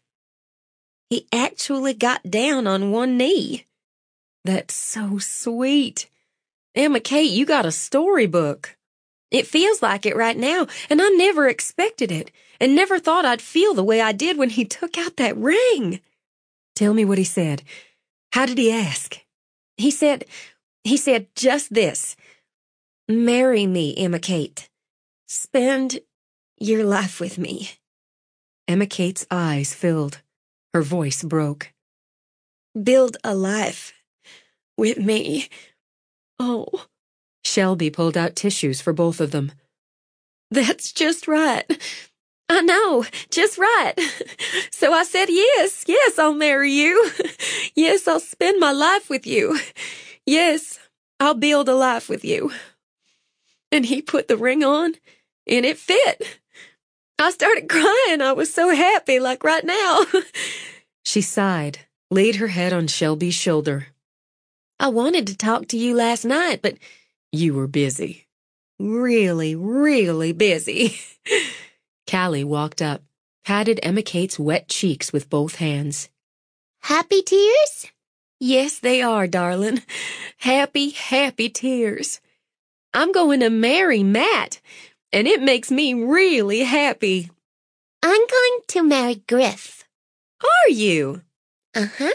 He actually got down on one knee. That's so sweet. Emma Kate, you got a storybook. It feels like it right now, and I never expected it, and never thought I'd feel the way I did when he took out that ring. Tell me what he said. How did he ask? He said, he said just this. Marry me, Emma Kate. Spend your life with me. Emma Kate's eyes filled. Her voice broke. Build a life with me. Oh. Shelby pulled out tissues for both of them. That's just right. I know, just right. So I said, yes, yes, I'll marry you. Yes, I'll spend my life with you. Yes, I'll build a life with you. And he put the ring on, and it fit. I started crying. I was so happy, like right now. She sighed, laid her head on Shelby's shoulder. I wanted to talk to you last night, but you were busy. Really, really busy. Callie walked up, patted Emma Kate's wet cheeks with both hands. Happy tears? Yes, they are, darling. Happy, happy tears. I'm going to marry Matt, and it makes me really happy. I'm going to marry Griff. Are you? Uh-huh.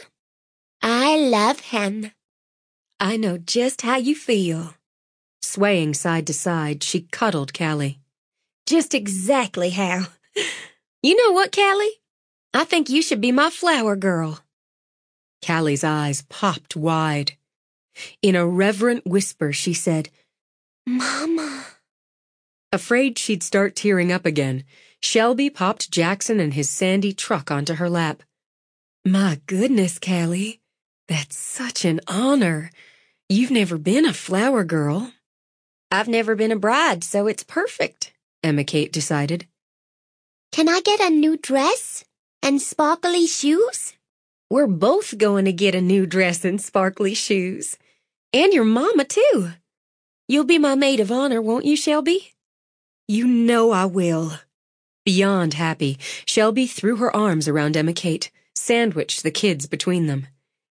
I love him. I know just how you feel. Swaying side to side, she cuddled Callie. Just exactly how. You know what, Callie? I think you should be my flower girl. Callie's eyes popped wide. In a reverent whisper, she said, Mama. Afraid she'd start tearing up again, Shelby popped Jackson and his sandy truck onto her lap. My goodness, Callie. That's such an honor. You've never been a flower girl. I've never been a bride, so it's perfect, Emma Kate decided. Can I get a new dress and sparkly shoes? We're both going to get a new dress and sparkly shoes. And your mama, too. You'll be my maid of honor, won't you, Shelby? You know I will. Beyond happy, Shelby threw her arms around Emma Kate, sandwiched the kids between them.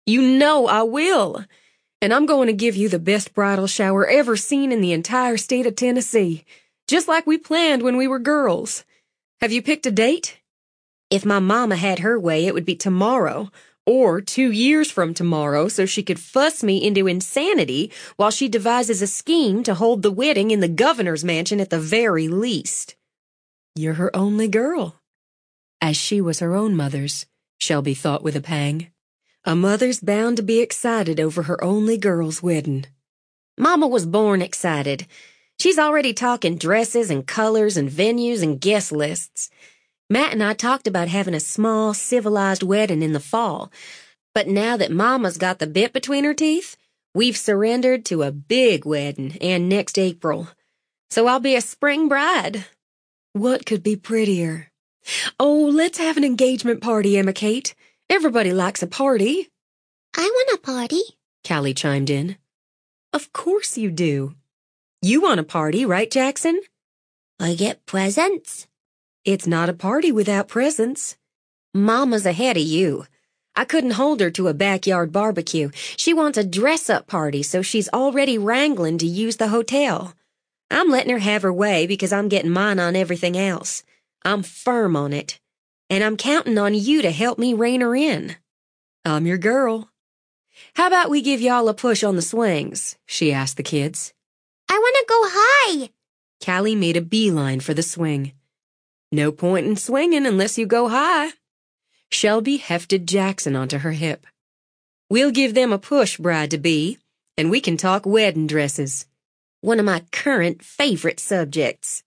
You know I will. And I'm going to give you the best bridal shower ever seen in the entire state of Tennessee, just like we planned when we were girls. Have you picked a date? If my mama had her way, it would be tomorrow. Or two years from tomorrow, so she could fuss me into insanity while she devises a scheme to hold the wedding in the governor's mansion at the very least. You're her only girl. As she was her own mother's, Shelby thought with a pang. A mother's bound to be excited over her only girl's wedding. Mama was born excited. She's already talking dresses and colors and venues and guest lists. Matt and I talked about having a small, civilized wedding in the fall. But now that Mama's got the bit between her teeth, we've surrendered to a big wedding and next April. So I'll be a spring bride. What could be prettier? Oh, let's have an engagement party, Emma Kate. Everybody likes a party. I want a party, Callie chimed in. Of course you do. You want a party, right, Jackson? I get presents. It's not a party without presents. Mama's ahead of you. I couldn't hold her to a backyard barbecue. She wants a dress-up party, so she's already wrangling to use the hotel. I'm letting her have her way because I'm getting mine on everything else. I'm firm on it. And I'm counting on you to help me rein her in. I'm your girl. How about we give y'all a push on the swings? She asked the kids. I want to go high. Callie made a beeline for the swing. No point in swinging unless you go high. Shelby hefted Jackson onto her hip. We'll give them a push, bride-to-be, and we can talk wedding dresses. One of my current favorite subjects.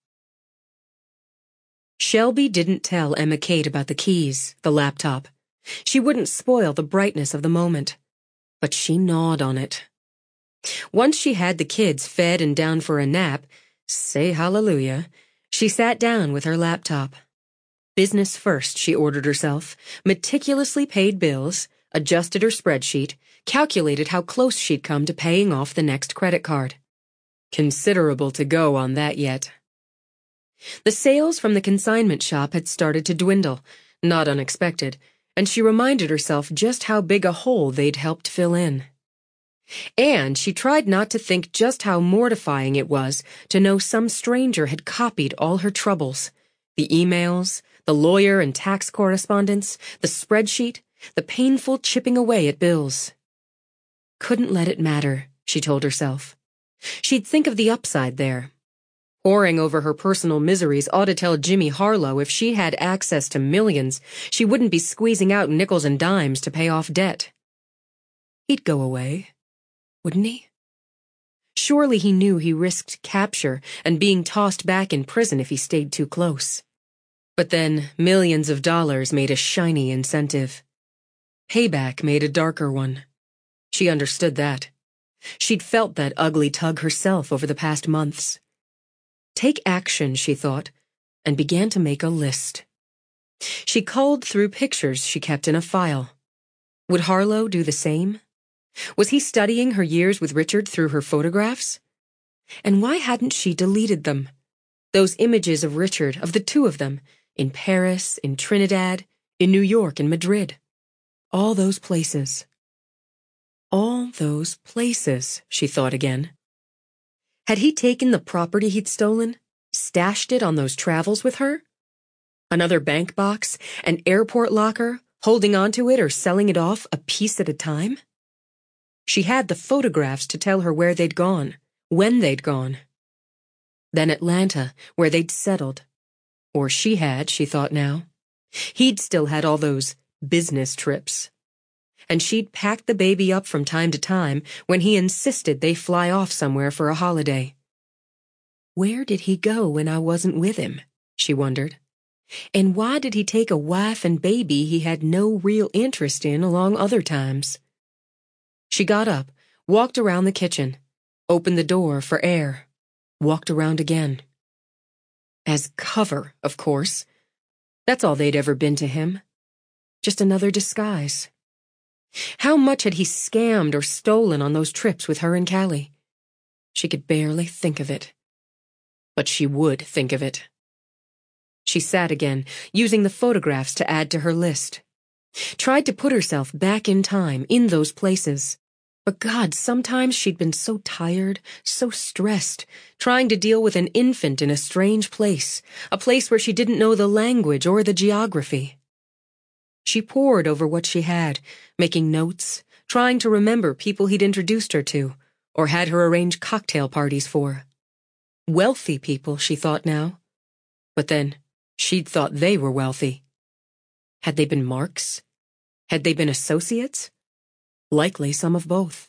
Shelby didn't tell Emma Kate about the keys, the laptop. She wouldn't spoil the brightness of the moment. But she gnawed on it. Once she had the kids fed and down for a nap, say hallelujah, she sat down with her laptop. Business first, she ordered herself, meticulously paid bills, adjusted her spreadsheet, calculated how close she'd come to paying off the next credit card. Considerable to go on that yet. The sales from the consignment shop had started to dwindle, not unexpected, and she reminded herself just how big a hole they'd helped fill in. And she tried not to think just how mortifying it was to know some stranger had copied all her troubles, the emails, the lawyer and tax correspondence, the spreadsheet, the painful chipping away at bills. Couldn't let it matter, she told herself. She'd think of the upside there. Poring over her personal miseries ought to tell Jimmy Harlow if she had access to millions, she wouldn't be squeezing out nickels and dimes to pay off debt. He'd go away, wouldn't he? Surely he knew he risked capture and being tossed back in prison if he stayed too close. But then millions of dollars made a shiny incentive. Payback made a darker one. She understood that. She'd felt that ugly tug herself over the past months. Take action, she thought, and began to make a list. She culled through pictures she kept in a file. Would Harlow do the same? Was he studying her years with Richard through her photographs? And why hadn't she deleted them? Those images of Richard, of the two of them, in Paris, in Trinidad, in New York, and Madrid. All those places. All those places, she thought again. Had he taken the property he'd stolen, stashed it on those travels with her? Another bank box, an airport locker, holding onto it or selling it off a piece at a time? She had the photographs to tell her where they'd gone, when they'd gone. Then Atlanta, where they'd settled. Or she had, she thought now. He'd still had all those business trips. And she'd packed the baby up from time to time when he insisted they fly off somewhere for a holiday. Where did he go when I wasn't with him? She wondered. And why did he take a wife and baby he had no real interest in along other times? She got up, walked around the kitchen, opened the door for air, walked around again. As cover, of course. That's all they'd ever been to him. Just another disguise. How much had he scammed or stolen on those trips with her and Callie? She could barely think of it. But she would think of it. She sat again, using the photographs to add to her list. Tried to put herself back in time, in those places. But God, sometimes she'd been so tired, so stressed, trying to deal with an infant in a strange place, a place where she didn't know the language or the geography. She pored over what she had, making notes, trying to remember people he'd introduced her to, or had her arrange cocktail parties for. Wealthy people, she thought now. But then, she'd thought they were wealthy. Had they been Marks? Had they been associates? Likely some of both.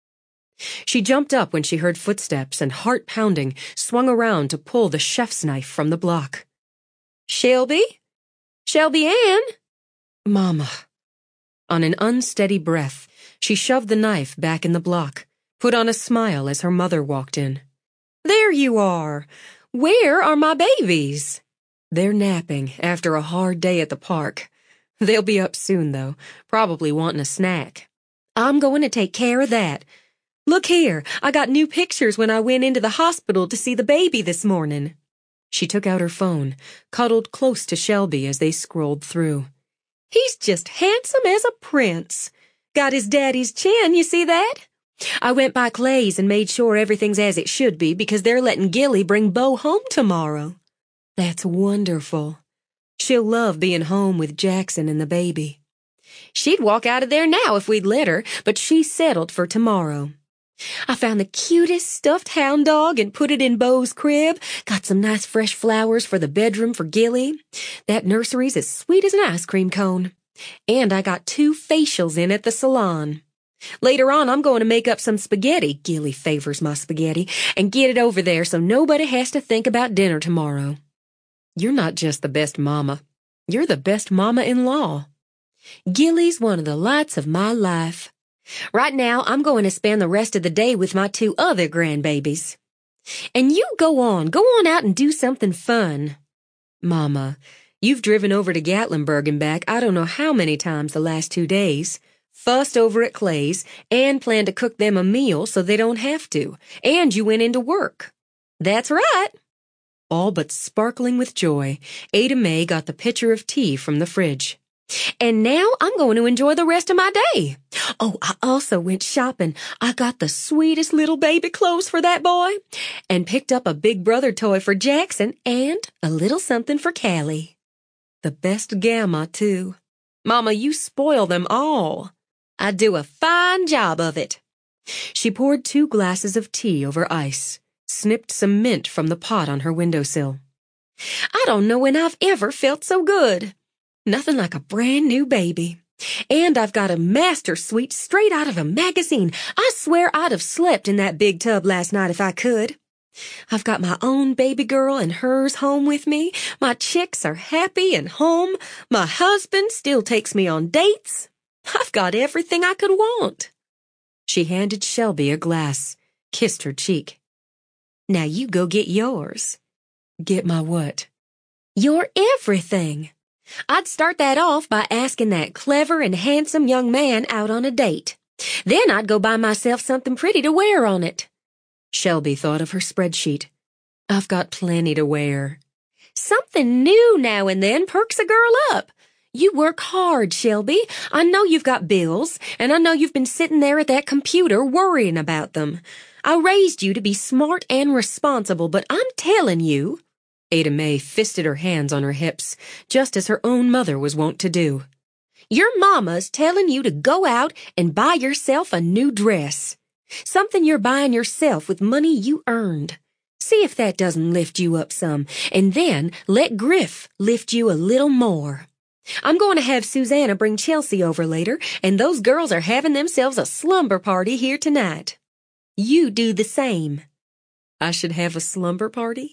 She jumped up when she heard footsteps and, heart pounding, swung around to pull the chef's knife from the block. Shelby? Shelby Ann? Mama. On an unsteady breath, she shoved the knife back in the block, put on a smile as her mother walked in. There you are. Where are my babies? They're napping after a hard day at the park. They'll be up soon, though, probably wanting a snack. I'm going to take care of that. Look here, I got new pictures when I went into the hospital to see the baby this morning. She took out her phone, cuddled close to Shelby as they scrolled through. He's just handsome as a prince. Got his daddy's chin, you see that? I went by Clay's and made sure everything's as it should be because they're letting Gilly bring Bo home tomorrow. That's wonderful. She'll love being home with Jackson and the baby. She'd walk out of there now if we'd let her, but she settled for tomorrow. I found the cutest stuffed hound dog and put it in Bo's crib. Got some nice fresh flowers for the bedroom for Gilly. That nursery's as sweet as an ice cream cone. And I got two facials in at the salon. Later on, I'm going to make up some spaghetti. Gilly favors my spaghetti. And get it over there so nobody has to think about dinner tomorrow. You're not just the best mama. You're the best mama-in-law. Gilly's one of the lights of my life. Right now, I'm going to spend the rest of the day with my two other grandbabies. And you go on, go on out and do something fun. Mama, you've driven over to Gatlinburg and back I don't know how many times the last two days, fussed over at Clay's, and planned to cook them a meal so they don't have to, and you went into work. That's right. All but sparkling with joy, Ada Mae got the pitcher of tea from the fridge. And now I'm going to enjoy the rest of my day. Oh, I also went shopping. I got the sweetest little baby clothes for that boy and picked up a Big Brother toy for Jackson and a little something for Callie. The best gamma, too. Mama, you spoil them all. I do a fine job of it. She poured two glasses of tea over ice, snipped some mint from the pot on her windowsill. I don't know when I've ever felt so good. Nothing like a brand new baby. And I've got a master suite straight out of a magazine. I swear I'd have slept in that big tub last night if I could. I've got my own baby girl and hers home with me. My chicks are happy and home. My husband still takes me on dates. I've got everything I could want. She handed Shelby a glass, kissed her cheek. Now you go get yours. Get my what? Your everything. I'd start that off by asking that clever and handsome young man out on a date. Then I'd go buy myself something pretty to wear on it. Shelby thought of her spreadsheet. I've got plenty to wear. Something new now and then perks a girl up. You work hard, Shelby. I know you've got bills, and I know you've been sitting there at that computer worrying about them. I raised you to be smart and responsible, but I'm telling you... Ada Mae fisted her hands on her hips, just as her own mother was wont to do. Your mama's telling you to go out and buy yourself a new dress. Something you're buying yourself with money you earned. See if that doesn't lift you up some, and then let Griff lift you a little more. I'm going to have Susanna bring Chelsea over later, and those girls are having themselves a slumber party here tonight. You do the same. I should have a slumber party?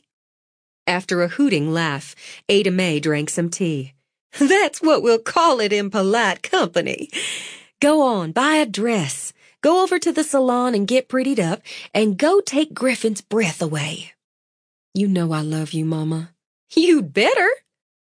After a hooting laugh, Ada Mae drank some tea. That's what we'll call it in polite company. Go on, buy a dress. Go over to the salon and get prettied up, and go take Griffin's breath away. You know I love you, Mama. You'd better.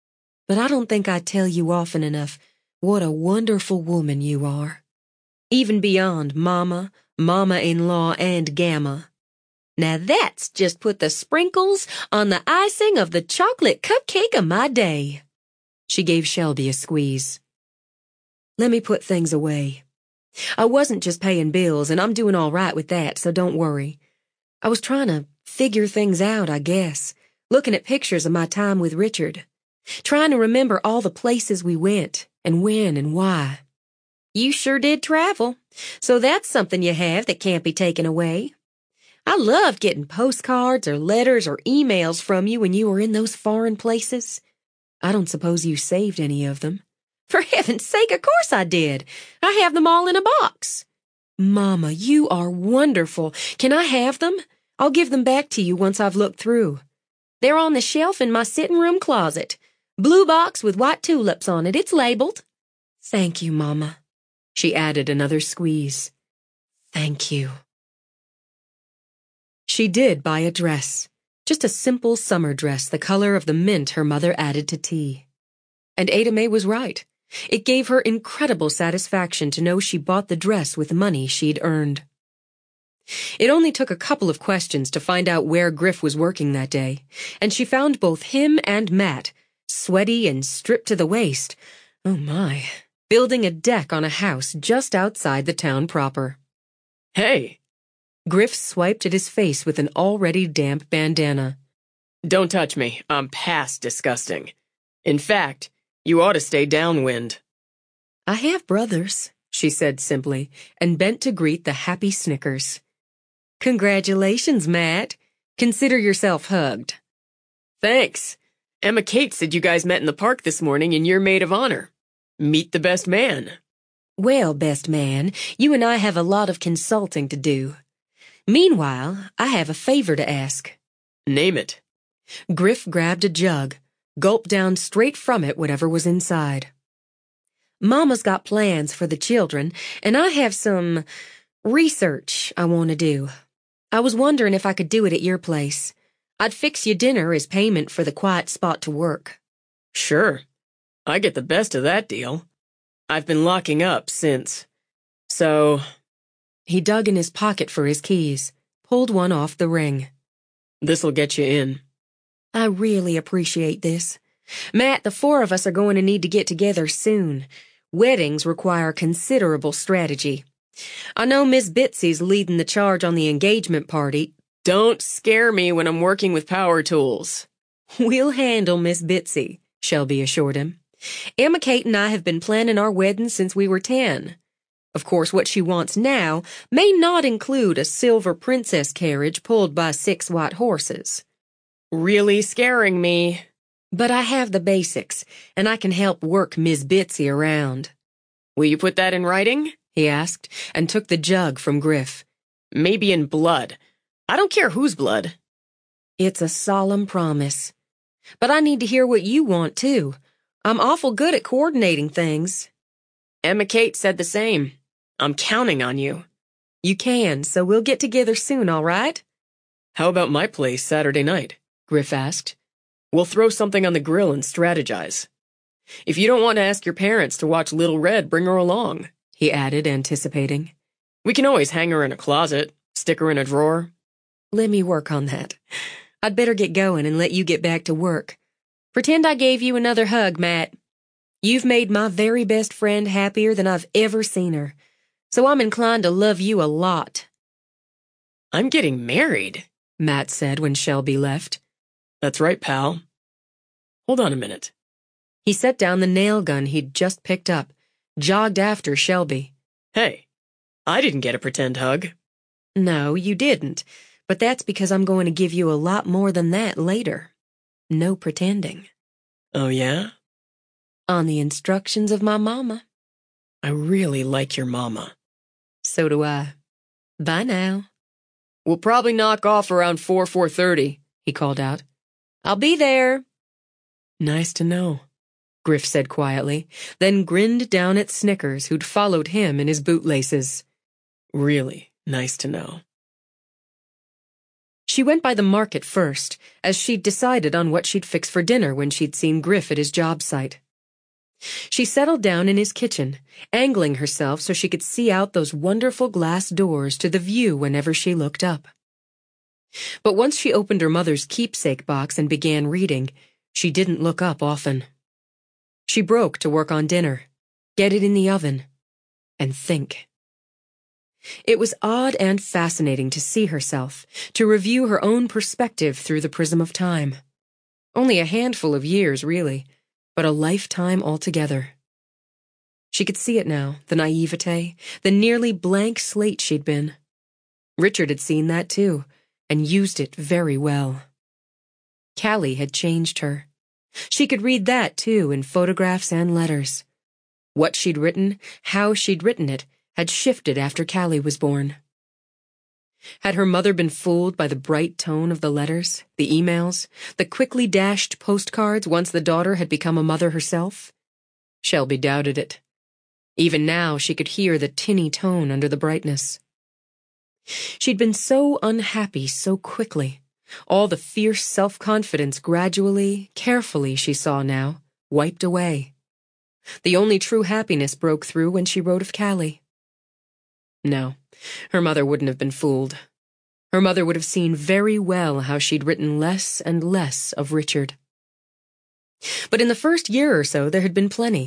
But I don't think I tell you often enough what a wonderful woman you are. Even beyond Mama, Mama-in-law, and Gamma. Now that's just put the sprinkles on the icing of the chocolate cupcake of my day. She gave Shelby a squeeze. Let me put things away. I wasn't just paying bills, and I'm doing all right with that, so don't worry. I was trying to figure things out, I guess, looking at pictures of my time with Richard, trying to remember all the places we went, and when and why. You sure did travel, so that's something you have that can't be taken away. I loved getting postcards or letters or emails from you when you were in those foreign places. I don't suppose you saved any of them. For heaven's sake, of course I did. I have them all in a box. Mama, you are wonderful. Can I have them? I'll give them back to you once I've looked through. They're on the shelf in my sitting room closet. Blue box with white tulips on it. It's labeled. Thank you, Mama. She added another squeeze. Thank you. She did buy a dress. Just a simple summer dress, the color of the mint her mother added to tea. And Ada Mae was right. It gave her incredible satisfaction to know she bought the dress with money she'd earned. It only took a couple of questions to find out where Griff was working that day, and she found both him and Matt, sweaty and stripped to the waist, oh my, building a deck on a house just outside the town proper. Hey! Griff swiped at his face with an already damp bandana. Don't touch me. I'm past disgusting. In fact, you ought to stay downwind. I have brothers, she said simply, and bent to greet the happy snickers. Congratulations, Matt. Consider yourself hugged. Thanks. Emma Kate said you guys met in the park this morning and you're maid of honor. Meet the best man. Well, best man, you and I have a lot of consulting to do. Meanwhile, I have a favor to ask. Name it. Griff grabbed a jug, gulped down straight from it whatever was inside. Mama's got plans for the children, and I have some research I want to do. I was wondering if I could do it at your place. I'd fix you dinner as payment for the quiet spot to work. Sure. I get the best of that deal. I've been locking up since. So... He dug in his pocket for his keys, pulled one off the ring. This'll get you in. I really appreciate this. Matt, the four of us are going to need to get together soon. Weddings require considerable strategy. I know Miss Bitsy's leading the charge on the engagement party. Don't scare me when I'm working with power tools. We'll handle Miss Bitsy, Shelby assured him. Emma Kate and I have been planning our wedding since we were ten. Of course, what she wants now may not include a silver princess carriage pulled by six white horses. Really scaring me. But I have the basics, and I can help work Miss Bitsy around. Will you put that in writing? He asked, and took the jug from Griff. Maybe in blood. I don't care whose blood. It's a solemn promise. But I need to hear what you want, too. I'm awful good at coordinating things. Emma Kate said the same. I'm counting on you. You can, so we'll get together soon, all right? How about my place Saturday night? Griff asked. We'll throw something on the grill and strategize. If you don't want to ask your parents to watch Little Red, bring her along, he added, anticipating. We can always hang her in a closet, stick her in a drawer. Let me work on that. I'd better get going and let you get back to work. Pretend I gave you another hug, Matt. You've made my very best friend happier than I've ever seen her, so I'm inclined to love you a lot. I'm getting married, Matt said when Shelby left. That's right, pal. Hold on a minute. He set down the nail gun he'd just picked up, jogged after Shelby. Hey, I didn't get a pretend hug. No, you didn't, but that's because I'm going to give you a lot more than that later. No pretending. Oh, yeah? On the instructions of my mama. I really like your mama. So do I. Bye now. We'll probably knock off around four, four thirty, he called out. I'll be there. Nice to know, Griff said quietly, then grinned down at Snickers, who'd followed him in his bootlaces. Really nice to know. She went by the market first, as she'd decided on what she'd fix for dinner when she'd seen Griff at his job site. She settled down in his kitchen, angling herself so she could see out those wonderful glass doors to the view whenever she looked up. But once she opened her mother's keepsake box and began reading, she didn't look up often. She broke to work on dinner. get it in the oven, and think. It was odd and fascinating to see herself, to review her own perspective through the prism of time. Only a handful of years, really, but a lifetime altogether. She could see it now, the naivete, the nearly blank slate she'd been. Richard had seen that too, and used it very well. Callie had changed her. She could read that too in photographs and letters. What she'd written, how she'd written it, had shifted after Callie was born. Had her mother been fooled by the bright tone of the letters, the emails, the quickly dashed postcards once the daughter had become a mother herself? Shelby doubted it. Even now she could hear the tinny tone under the brightness. She'd been so unhappy so quickly. All the fierce self-confidence gradually, carefully, she saw now, wiped away. The only true happiness broke through when she wrote of Callie. No, her mother wouldn't have been fooled. Her mother would have seen very well how she'd written less and less of Richard. But in the first year or so there had been plenty.